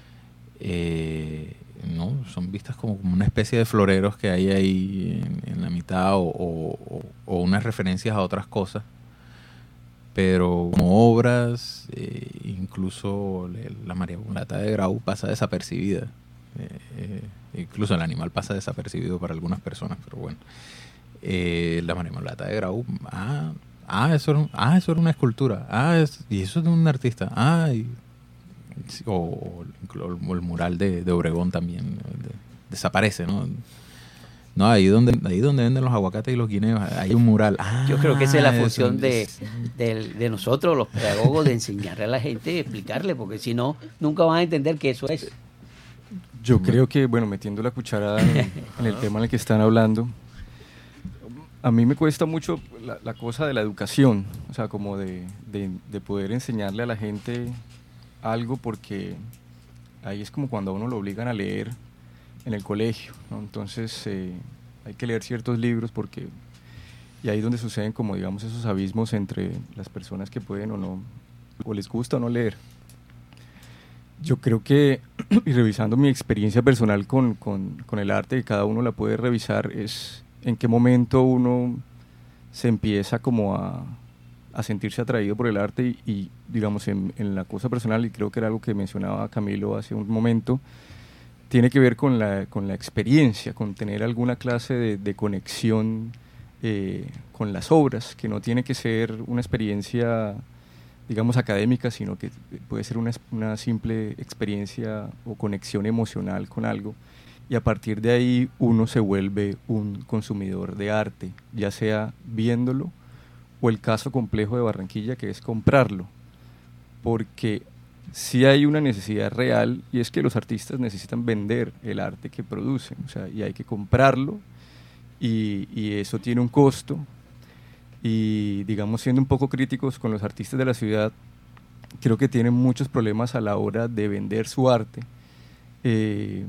Eh, no, son vistas como, como una especie de floreros que hay ahí en, en la mitad, o, o, o unas referencias a otras cosas. Pero como obras, eh, incluso la María Mulata de Grau pasa desapercibida. Eh, eh, incluso el animal pasa desapercibido para algunas personas, pero bueno. Eh, la María Mulata de Grau, ah, ah, eso era, ah, eso era una escultura, ah, es, y eso es de un artista, ah, y, o, o, o el mural de, de Obregón también de, desaparece, ¿no? No, ahí donde ahí donde venden los aguacates y los guineos, hay un mural. Ah, yo creo que esa es la función de, de, de nosotros, los pedagogos, de enseñarle a la gente, explicarle, porque si no, nunca van a entender que eso es. Yo creo que, bueno, metiendo la cucharada en, en el tema en el que están hablando, a mí me cuesta mucho la, la cosa de la educación, o sea, como de, de, de poder enseñarle a la gente algo, porque ahí es como cuando a uno lo obligan a leer en el colegio, ¿no? Entonces eh, hay que leer ciertos libros, porque y ahí es donde suceden como, digamos, esos abismos entre las personas que pueden o no, o les gusta o no leer. Yo creo que, y revisando mi experiencia personal con, con, con el arte, que cada uno la puede revisar, es en qué momento uno se empieza como a, a sentirse atraído por el arte, y, y digamos en, en la cosa personal, y creo que era algo que mencionaba Camilo hace un momento, tiene que ver con la, con la experiencia, con tener alguna clase de, de conexión eh, con las obras, que no tiene que ser una experiencia, digamos, académica, sino que puede ser una, una simple experiencia o conexión emocional con algo, y a partir de ahí uno se vuelve un consumidor de arte, ya sea viéndolo, o el caso complejo de Barranquilla, que es comprarlo, porque sí hay una necesidad real, y es que los artistas necesitan vender el arte que producen, o sea, y hay que comprarlo, y, y eso tiene un costo, y digamos, siendo un poco críticos con los artistas de la ciudad, creo que tienen muchos problemas a la hora de vender su arte, eh,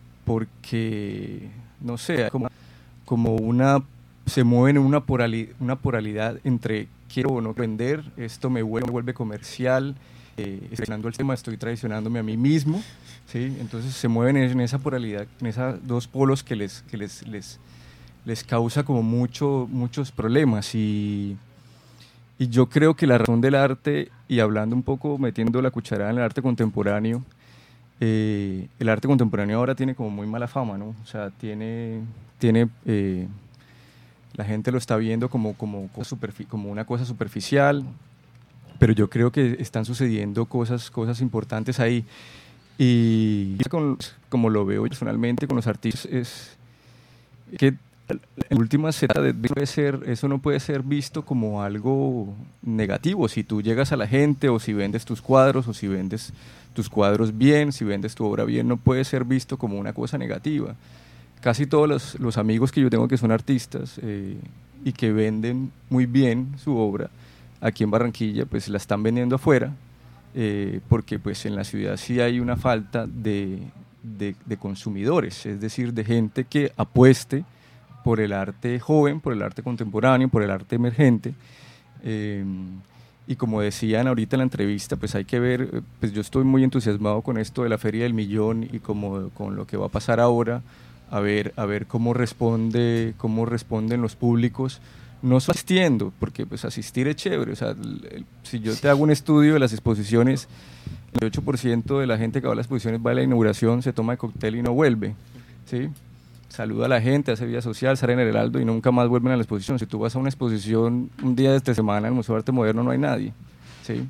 porque, no sé, como, como una, se mueven en una, porali, una polaridad entre quiero o no vender, esto me vuelve, me vuelve comercial, eh, estoy traicionando el tema, estoy traicionándome a mí mismo, ¿sí? Entonces se mueven en esa polaridad, en esos dos polos que les, que les, les, les causa como mucho, muchos problemas, y, y yo creo que la razón del arte, y hablando un poco, metiendo la cucharada en el arte contemporáneo, eh, el arte contemporáneo ahora tiene como muy mala fama, ¿no? O sea, tiene, tiene eh, la gente lo está viendo como, como, como una cosa superficial, pero yo creo que están sucediendo cosas, cosas importantes ahí. Y con, como lo veo personalmente con los artistas, es que en últimas puede ser, eso no puede ser visto como algo negativo. Si tú llegas a la gente, o si vendes tus cuadros, o si vendes tus cuadros bien, si vendes tu obra bien, no puede ser visto como una cosa negativa. Casi todos los, los amigos que yo tengo que son artistas eh, y que venden muy bien su obra, aquí en Barranquilla pues la están vendiendo afuera, eh, porque pues en la ciudad sí hay una falta de, de, de consumidores, es decir, de gente que apueste por el arte joven, por el arte contemporáneo, por el arte emergente. Eh, y como decían ahorita en la entrevista, pues hay que ver, pues yo estoy muy entusiasmado con esto de la Feria del Millón y como, con lo que va a pasar ahora, a ver, a ver cómo responde, cómo responden los públicos, no solo asistiendo, porque pues asistir es chévere, o sea, el, el, si yo te hago un estudio de las exposiciones, el ocho por ciento de la gente que va a las exposiciones va a la inauguración, se toma el cóctel y no vuelve, ¿sí? Saluda a la gente, hace vida social, sale en el Heraldo y nunca más vuelven a la exposición. Si tú vas a una exposición un día de esta semana en el Museo de Arte Moderno no hay nadie, ¿sí?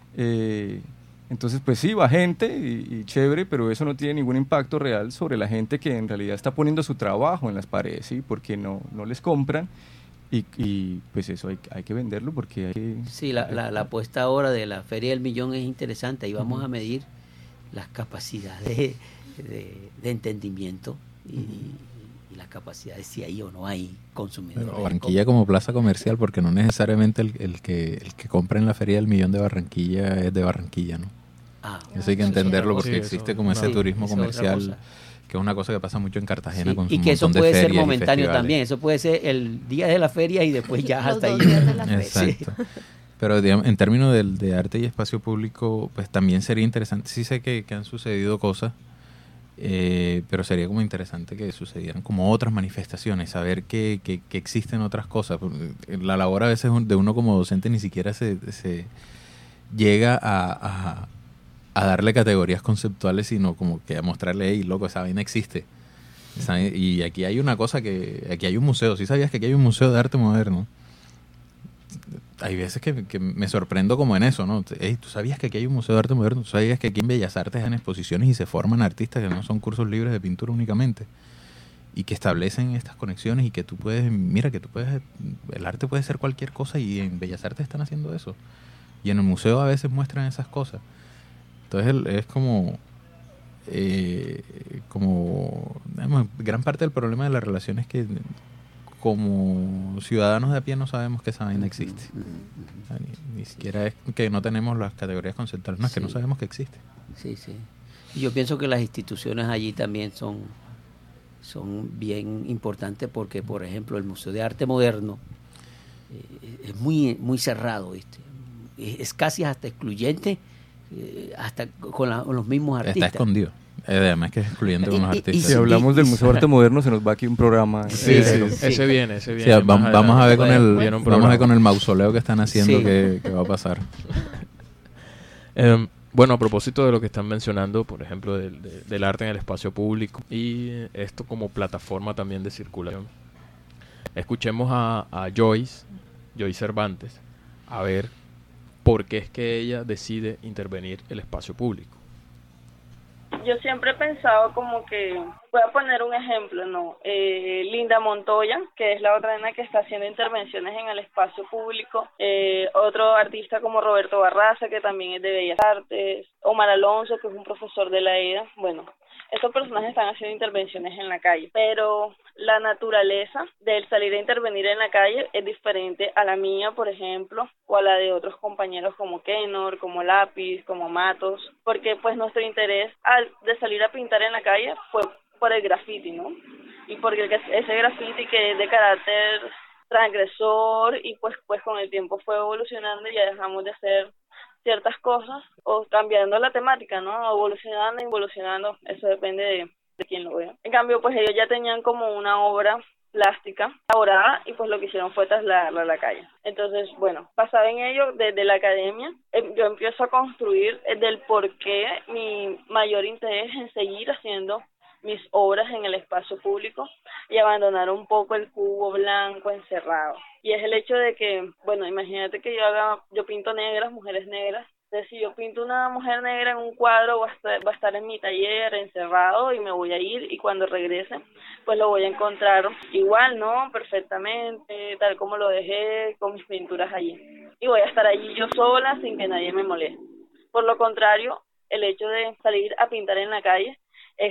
Eh, entonces pues sí, va gente y, y chévere, pero eso no tiene ningún impacto real sobre la gente que en realidad está poniendo su trabajo en las paredes, ¿sí? Porque no, no les compran y, y pues eso hay, hay que venderlo porque hay que... Sí, la, la, la apuesta ahora de la Feria del Millón es interesante, ahí vamos uh-huh. a medir las capacidades de, de, de entendimiento y, uh-huh. y las capacidades si hay o no hay consumidores. Pero Barranquilla como plaza comercial, porque no necesariamente el, el que el que compra en la Feria del Millón de Barranquilla es de Barranquilla, ¿no? Ah, eso hay que entenderlo porque sí, existe como ese no, turismo comercial, que es una cosa que pasa mucho en Cartagena, sí, con y un que eso puede ser momentáneo también, eso puede ser el día de la feria y después ya hasta ahí. Exacto. Pero digamos, en términos de, de arte y espacio público, pues también sería interesante. Sí sé que, que han sucedido cosas, eh, pero sería como interesante que sucedieran como otras manifestaciones, saber que, que, que existen otras cosas. La labor a veces de uno como docente ni siquiera se, se llega a, a, a darle categorías conceptuales, sino como que a mostrarle, hey, loco, esa vaina existe. Esa, y aquí hay una cosa que, aquí hay un museo. ¿Sí sabías que aquí hay un museo de arte moderno? Hay veces que, que me sorprendo como en eso, ¿no? Hey, ¿tú sabías que aquí hay un museo de arte moderno? ¿Tú sabías que aquí en Bellas Artes hay exposiciones y se forman artistas que no son cursos libres de pintura únicamente? Y que establecen estas conexiones y que tú puedes, mira, que tú puedes, el arte puede ser cualquier cosa y en Bellas Artes están haciendo eso. Y en el museo a veces muestran esas cosas. Entonces es como, eh, como, digamos, gran parte del problema de la relación es que como ciudadanos de a pie no sabemos que esa vaina existe. O sea, ni, ni siquiera es que no tenemos las categorías conceptuales, no, es sí. que no sabemos que existe. Sí, sí. Y yo pienso que las instituciones allí también son, son bien importantes porque, por ejemplo, el Museo de Arte Moderno eh, es muy, muy cerrado, ¿viste? Es, es casi hasta excluyente, eh, hasta con, la, con los mismos artistas. Está escondido. Además que es excluyente con los artistas. Y si hablamos del Museo de Arte Moderno se nos va aquí un programa. Sí, sí, sí. Ese viene, ese viene. Sí, vamos, vamos a ver con el vamos a ver con el mausoleo que están haciendo sí. que, que va a pasar. um, bueno, a propósito de lo que están mencionando, por ejemplo, del, de, del arte en el espacio público y esto como plataforma también de circulación. Escuchemos a, a Joyce, Joyce Cervantes, a ver por qué es que ella decide intervenir el espacio público. Yo siempre he pensado como que, voy a poner un ejemplo, ¿no? Eh, Linda Montoya, que es la otra nena que está haciendo intervenciones en el espacio público, eh, otro artista como Roberto Barraza, que también es de Bellas Artes, Omar Alonso, que es un profesor de la E D A, bueno, estos personajes están haciendo intervenciones en la calle, pero la naturaleza del salir a intervenir en la calle es diferente a la mía, por ejemplo, o a la de otros compañeros como Kenor, como Lápiz, como Matos, porque pues nuestro interés al de salir a pintar en la calle fue por el graffiti, ¿no? Y porque ese graffiti que es de carácter transgresor y pues pues con el tiempo fue evolucionando y ya dejamos de hacer ciertas cosas o cambiando la temática, ¿no? Evolucionando, involucionando, eso depende de, de quién lo vea. En cambio, pues ellos ya tenían como una obra plástica elaborada y pues lo que hicieron fue trasladarla a la calle. Entonces, bueno, basado en ello, desde la academia, eh, yo empiezo a construir eh, del por qué mi mayor interés en seguir haciendo mis obras en el espacio público y abandonar un poco el cubo blanco encerrado. Y es el hecho de que, bueno, imagínate que yo haga, yo pinto negras, mujeres negras. Entonces, si yo pinto una mujer negra en un cuadro, va a estar, va a estar en mi taller encerrado y me voy a ir, y cuando regrese, pues lo voy a encontrar igual, ¿no? Perfectamente, tal como lo dejé, con mis pinturas allí. Y voy a estar allí yo sola sin que nadie me moleste. Por lo contrario, el hecho de salir a pintar en la calle es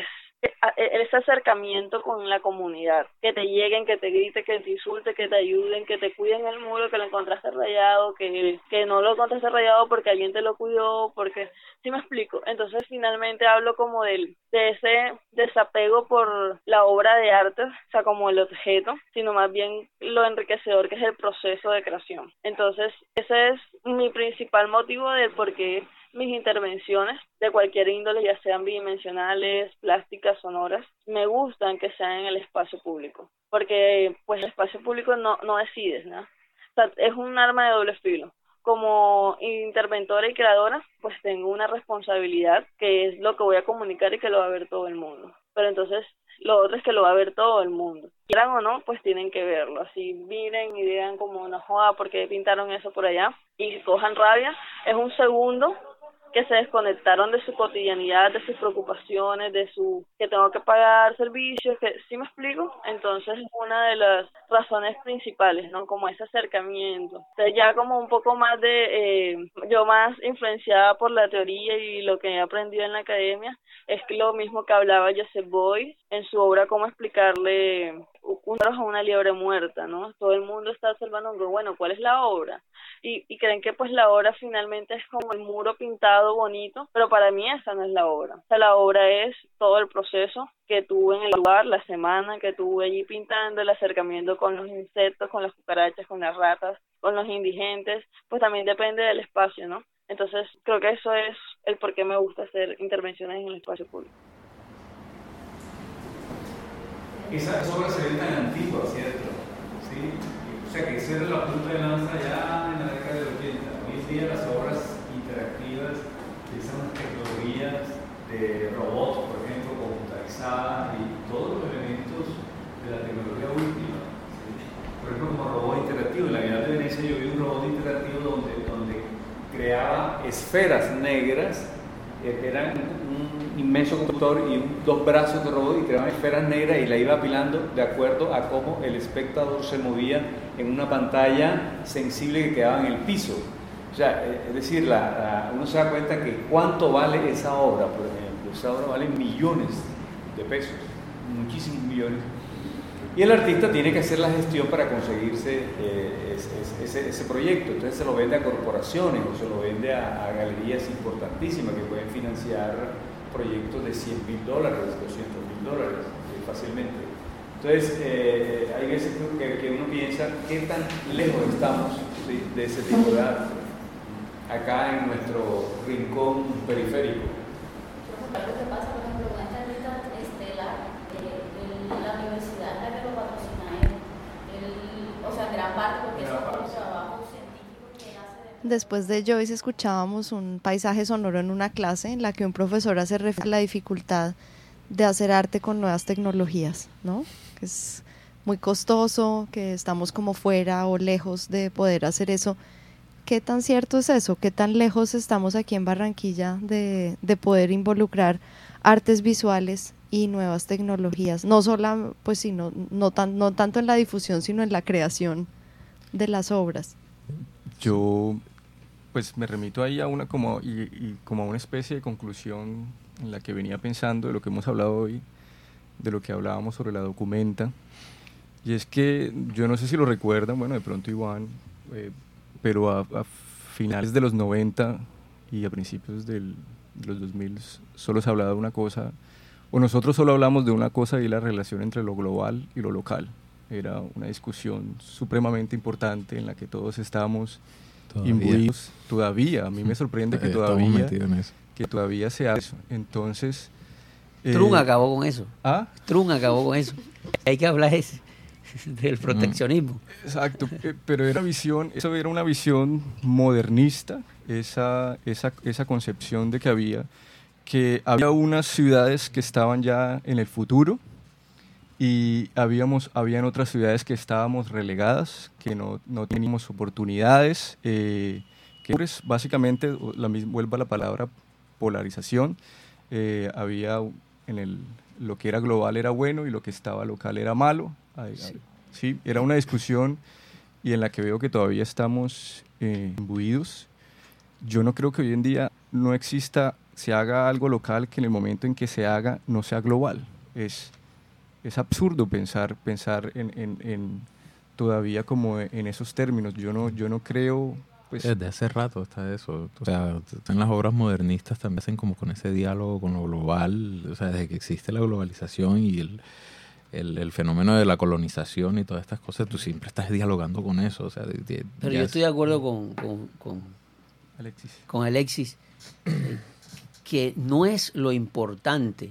ese acercamiento con la comunidad, que te lleguen, que te griten, que te insulten, que te ayuden, que te cuiden el muro, que lo encontraste rayado, que, que no lo encontraste rayado porque alguien te lo cuidó, porque, ¿sí me explico? Entonces finalmente hablo como del, de ese desapego por la obra de arte, o sea, como el objeto, sino más bien lo enriquecedor que es el proceso de creación. Entonces ese es mi principal motivo del por qué mis intervenciones de cualquier índole, ya sean bidimensionales, plásticas, sonoras, me gustan que sean en el espacio público, porque pues el espacio público no, no decides, ¿no? O sea, es un arma de doble filo. Como interventora y creadora, pues tengo una responsabilidad que es lo que voy a comunicar y que lo va a ver todo el mundo. Pero entonces lo otro es que lo va a ver todo el mundo. Quieran o no, pues tienen que verlo. Así miren y digan como, no joda, ¿por qué pintaron eso por allá? Y cojan rabia. Es un segundo que se desconectaron de su cotidianidad, de sus preocupaciones, de su que tengo que pagar servicios, que ¿sí me explico? Entonces es una de las razones principales, ¿no? Como ese acercamiento. Entonces ya como un poco más de, eh, yo más influenciada por la teoría y lo que he aprendido en la academia, es que lo mismo que hablaba Joseph Beuys en su obra Cómo explicarle un a una liebre muerta, ¿no? Todo el mundo está observando, bueno, ¿cuál es la obra? Y, y creen que pues la obra finalmente es como el muro pintado bonito, pero para mí esa no es la obra. O sea, la obra es todo el proceso que tuve en el lugar, la semana que tuve allí pintando, el acercamiento con los insectos, con las cucarachas, con las ratas, con los indigentes, pues también depende del espacio, ¿no? Entonces creo que eso es el por qué me gusta hacer intervenciones en el espacio público. Esas obras se ven tan antiguas, ¿cierto? ¿Sí? O sea, que esa era la punta de lanza ya en la década del ochenta. Hoy en día las obras interactivas utilizan unas tecnologías de robots, por ejemplo, computarizadas y todos los elementos de la tecnología última. ¿Sí? Por ejemplo, como robot interactivo. En la Bienal de Venecia yo vi un robot interactivo donde, donde creaba esferas negras, eh, que eran un inmenso computador y un, dos brazos de robot, y creaban esferas negras y la iba apilando de acuerdo a cómo el espectador se movía en una pantalla sensible que quedaba en el piso. O sea, es decir, la, la, uno se da cuenta que cuánto vale esa obra, por ejemplo. Esa obra vale millones de pesos, muchísimos millones. Y el artista tiene que hacer la gestión para conseguirse eh, ese, ese, ese proyecto. Entonces se lo vende a corporaciones o se lo vende a, a galerías importantísimas que pueden financiar proyectos de cien mil dólares, doscientos mil dólares eh, fácilmente. Entonces, eh, hay veces que, que uno piensa qué tan lejos estamos, ¿sí?, de ese tipo de arte, acá en nuestro rincón periférico. Lo que pasa, por ejemplo, con esta lista estelar, eh, la universidad es la que lo patrocina él, el, o sea, gran parte, porque es un trabajo científico que hace. De... Después de Joyce escuchábamos un paisaje sonoro en una clase en la que un profesor hace referencia a la dificultad de hacer arte con nuevas tecnologías, ¿no? Que es muy costoso, que estamos como fuera o lejos de poder hacer eso. ¿Qué tan cierto es eso? ¿Qué tan lejos estamos aquí en Barranquilla de, de poder involucrar artes visuales y nuevas tecnologías? No solo, pues sí, no, no, tan, no tanto en la difusión, sino en la creación de las obras. Yo pues me remito ahí a una como, y, y como a una especie de conclusión en la que venía pensando de lo que hemos hablado hoy, de lo que hablábamos sobre la documenta, y es que yo no sé si lo recuerdan, bueno, de pronto Iván, eh, pero a, a finales de los noventa y a principios del, de los dos mil solo se hablaba de una cosa, o nosotros solo hablamos de una cosa, y la relación entre lo global y lo local. Era una discusión supremamente importante en la que todos estábamos todavía. imbuidos. Todavía, a mí me sorprende que todavía, que todavía se hace eso. Entonces... Trump eh, acabó con eso. ¿Ah? Trump acabó con eso. Hay que hablar ese. del proteccionismo. Exacto, pero era visión, eso era una visión modernista, esa, esa, esa concepción de que había, que había unas ciudades que estaban ya en el futuro y habíamos, habían otras ciudades que estábamos relegadas, que no, no teníamos oportunidades, eh, que pues, básicamente, la misma, vuelva la palabra polarización, eh, había en el, lo que era global era bueno y lo que estaba local era malo. Ay, sí. Sí, era una discusión y en la que veo que todavía estamos eh, imbuidos. Yo no creo que hoy en día no exista, se haga algo local que en el momento en que se haga no sea global. Es, es absurdo pensar, pensar en, en, en todavía como en esos términos. Yo no, yo no creo... Pues, desde hace rato está eso. O sea, en las obras modernistas también hacen como con ese diálogo con lo global. O sea, desde que existe la globalización y el... El, el fenómeno de la colonización y todas estas cosas, tú siempre estás dialogando con eso. O sea, de, de, Pero yo estoy de acuerdo con, con, con Alexis, con Alexis eh, que no es lo importante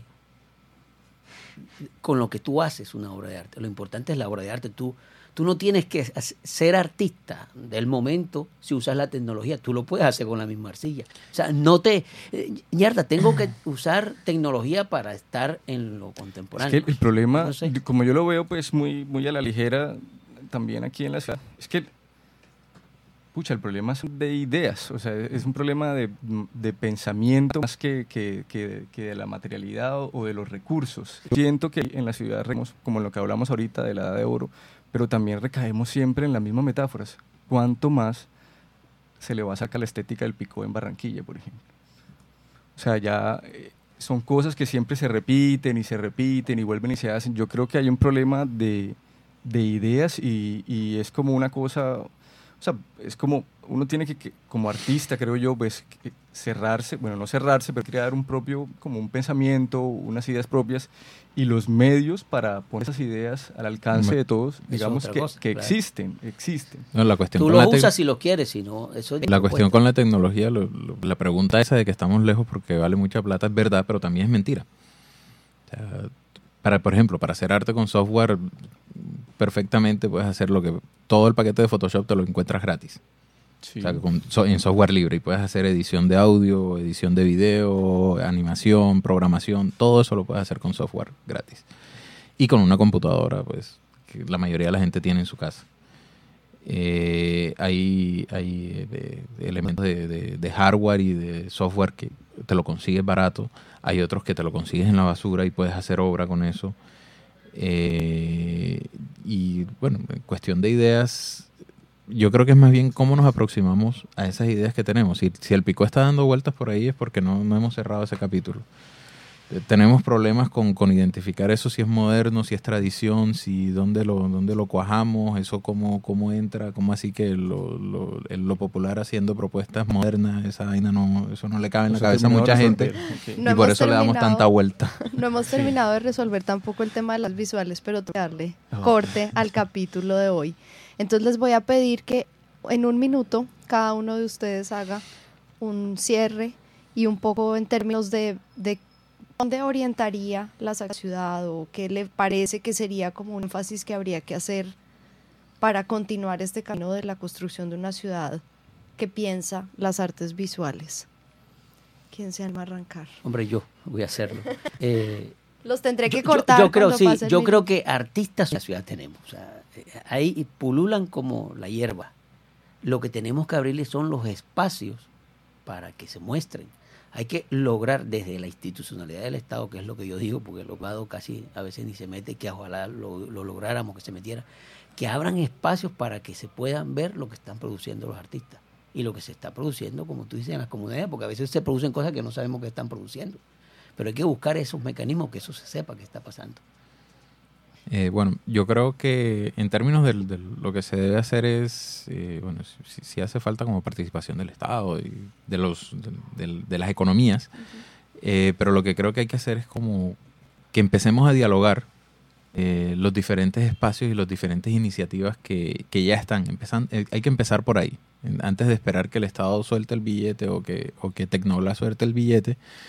con lo que tú haces una obra de arte. Lo importante es la obra de arte. Tú, tú no tienes que ser artista del momento si usas la tecnología. Tú lo puedes hacer con la misma arcilla. O sea, no te... Eh, mierda, tengo que usar tecnología para estar en lo contemporáneo. Es que el problema, no sé. Como yo lo veo pues muy, muy a la ligera también aquí en la ciudad, es que, pucha, el problema es de ideas. O sea, es un problema de, de pensamiento más que, que, que, que de la materialidad o, o de los recursos. Siento que en la ciudad, como lo que hablamos ahorita de la Edad de Oro, pero también recaemos siempre en las mismas metáforas. ¿Cuánto más se le va a sacar la estética del Picó en Barranquilla, por ejemplo? O sea, ya eh, son cosas que siempre se repiten y se repiten y vuelven y se hacen. Yo creo que hay un problema de, de ideas y, y es como una cosa... O sea, es como, uno tiene que, que como artista, creo yo, pues, que cerrarse, bueno, no cerrarse, pero crear un propio, como un pensamiento, unas ideas propias y los medios para poner esas ideas al alcance bueno, de todos, digamos que, cosa, que claro. existen, existen. No, la cuestión Tú lo usas si lo quieres, si no, eso es La cuestión con la tecnología, lo, lo, la pregunta esa de que estamos lejos porque vale mucha plata es verdad, pero también es mentira. O sea, para, por ejemplo, para hacer arte con software perfectamente puedes hacer lo que todo el paquete de Photoshop te lo encuentras gratis. Sí. O sea, con, so, en software libre y puedes hacer edición de audio, edición de video, animación, programación, todo eso lo puedes hacer con software gratis. Y con una computadora, pues, que la mayoría de la gente tiene en su casa. Eh, hay hay eh, elementos de, de, de hardware y de software que te lo consigues barato. Hay otros que te lo consigues en la basura y puedes hacer obra con eso. Eh, y bueno, en cuestión de ideas, yo creo que es más bien cómo nos aproximamos a esas ideas que tenemos. Si, si el Picó está dando vueltas por ahí es porque no, no hemos cerrado ese capítulo. Eh, tenemos problemas con, con identificar eso, si es moderno, si es tradición, si dónde lo, dónde lo cuajamos, eso cómo, cómo entra, cómo así que lo, lo, lo popular haciendo propuestas modernas, esa vaina no, eso no le cabe en la cabeza a mucha gente okay. no y por eso le damos tanta vuelta. No hemos terminado sí. de resolver tampoco el tema de las visuales, pero tengo que darle oh. corte al capítulo de hoy. Entonces les voy a pedir que en un minuto cada uno de ustedes haga un cierre y un poco en términos de, de ¿dónde orientaría la ciudad o qué le parece que sería como un énfasis que habría que hacer para continuar este camino de la construcción de una ciudad que piensa las artes visuales? ¿Quién se anima a arrancar? Hombre, yo voy a hacerlo. Eh, Los tendré que yo, cortar. Yo, yo creo, sí, yo creo que artistas en la ciudad tenemos. O sea, ahí pululan como la hierba. Lo que tenemos que abrirles son los espacios para que se muestren. Hay que lograr desde la institucionalidad del Estado, que es lo que yo digo, porque el Estado casi a veces ni se mete, que ojalá lo, lo lográramos que se metiera, que abran espacios para que se puedan ver lo que están produciendo los artistas y lo que se está produciendo, como tú dices, en las comunidades, porque a veces se producen cosas que no sabemos que están produciendo. Pero hay que buscar esos mecanismos, que eso se sepa que está pasando. Eh, bueno, yo creo que en términos de, de lo que se debe hacer es, eh, bueno, si, si hace falta como participación del Estado y de los de, de, de las economías, uh-huh. eh, pero lo que creo que hay que hacer es como que empecemos a dialogar eh, los diferentes espacios y las diferentes iniciativas que, que ya están. Empezan, eh, hay que empezar por ahí, antes de esperar que el Estado suelte el billete o que, o que Tecnolab suelte el billete.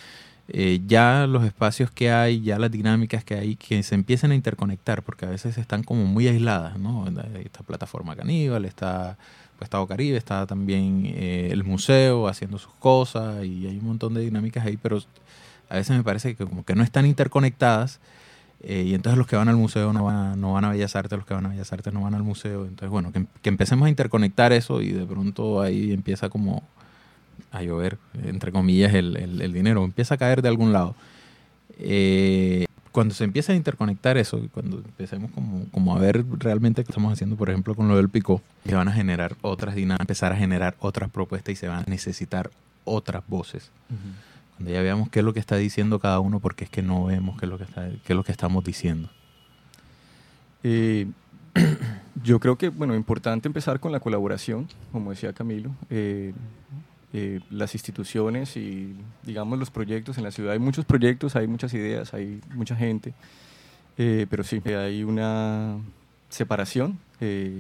eh, ya los espacios que hay, ya las dinámicas que hay, que se empiecen a interconectar, porque a veces están como muy aisladas, ¿no? Esta plataforma Caníbal, está pues, Estado Caribe, está también eh, el museo haciendo sus cosas y hay un montón de dinámicas ahí, pero a veces me parece que como que no están interconectadas. Eh, y entonces los que van al museo no van, a, no van a Bellas Artes, los que van a Bellas Artes no van al museo. Entonces, bueno, que, que empecemos a interconectar eso y de pronto ahí empieza como a llover, entre comillas, el, el, el dinero. Empieza a caer de algún lado. Eh, cuando se empieza a interconectar eso, cuando empecemos como, como a ver realmente qué estamos haciendo, por ejemplo, con lo del Picó, se van a generar otras dinámicas, empezar a generar otras propuestas y se van a necesitar otras voces. Uh-huh. Cuando ya veamos qué es lo que está diciendo cada uno, porque es que no vemos qué es lo que, está, qué es lo que estamos diciendo. Eh, yo creo que, bueno, importante empezar con la colaboración, como decía Camilo. Eh, eh, las instituciones y, digamos, los proyectos en la ciudad. Hay muchos proyectos, hay muchas ideas, hay mucha gente, eh, pero sí, hay una separación. Eh,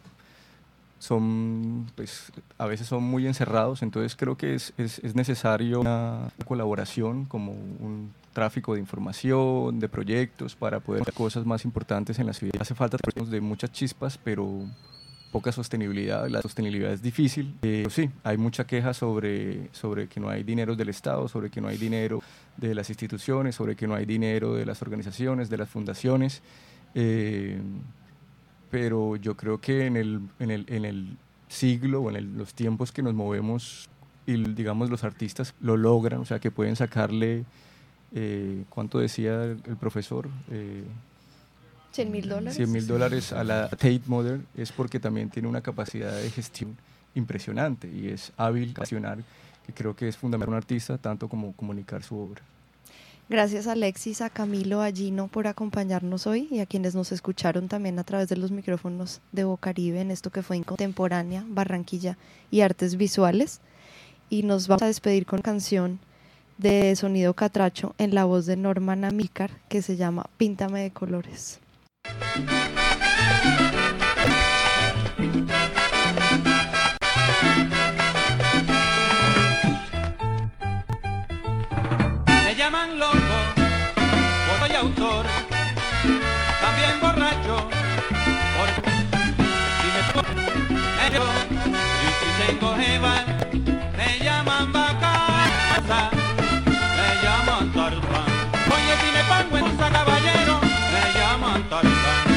son, pues, a veces son muy encerrados, entonces creo que es, es, es necesario una colaboración, como un tráfico de información, de proyectos, para poder hacer cosas más importantes en la ciudad. Hace falta proyectos de muchas chispas, pero poca sostenibilidad. La sostenibilidad es difícil. Eh, sí, hay mucha queja sobre, sobre que no hay dinero del Estado, sobre que no hay dinero de las instituciones, sobre que no hay dinero de las organizaciones, de las fundaciones. Eh, pero yo creo que en el, en el, en el siglo o en el, los tiempos que nos movemos, y digamos los artistas lo logran, o sea que pueden sacarle, eh, ¿cuánto decía el, el profesor? Eh, cien mil dólares. cien mil dólares a la Tate Modern, es porque también tiene una capacidad de gestión impresionante y es hábil gestionar, que creo que es fundamental un artista, tanto como comunicar su obra. Gracias a Alexis, a Camilo, a Gino por acompañarnos hoy y a quienes nos escucharon también a través de los micrófonos de Bocaribe en esto que fue Contemporánea, Barranquilla y Artes Visuales. Y nos vamos a despedir con una canción de Sonido Catracho en la voz de Norman Amílcar que se llama Píntame de colores. Me llaman loco, pues soy autor, también borracho, porque si me pongo y si tengo jeva, me llaman vaca, me llaman Tarzán. Oye, si me pongo en un caballero, me llaman Tarzán.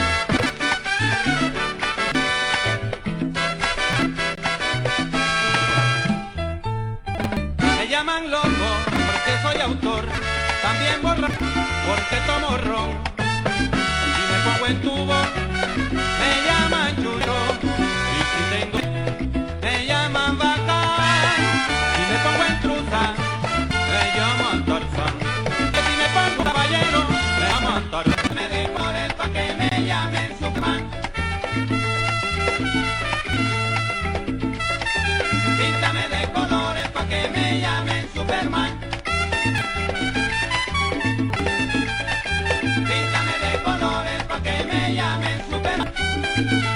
Me llaman loco porque soy autor, también borracho porque tomo ron. Si me pongo en tubo, me llaman chulo. Y si tengo, me llaman vaca. Si me pongo en truza, me llaman Tarzán. Y si me pongo caballero, me llaman Tarzán. Me decoren pa' que me llamen Superman. Píntame de colores pa' que me llamen Superman. Píntame de colores pa' que me llamen Superman.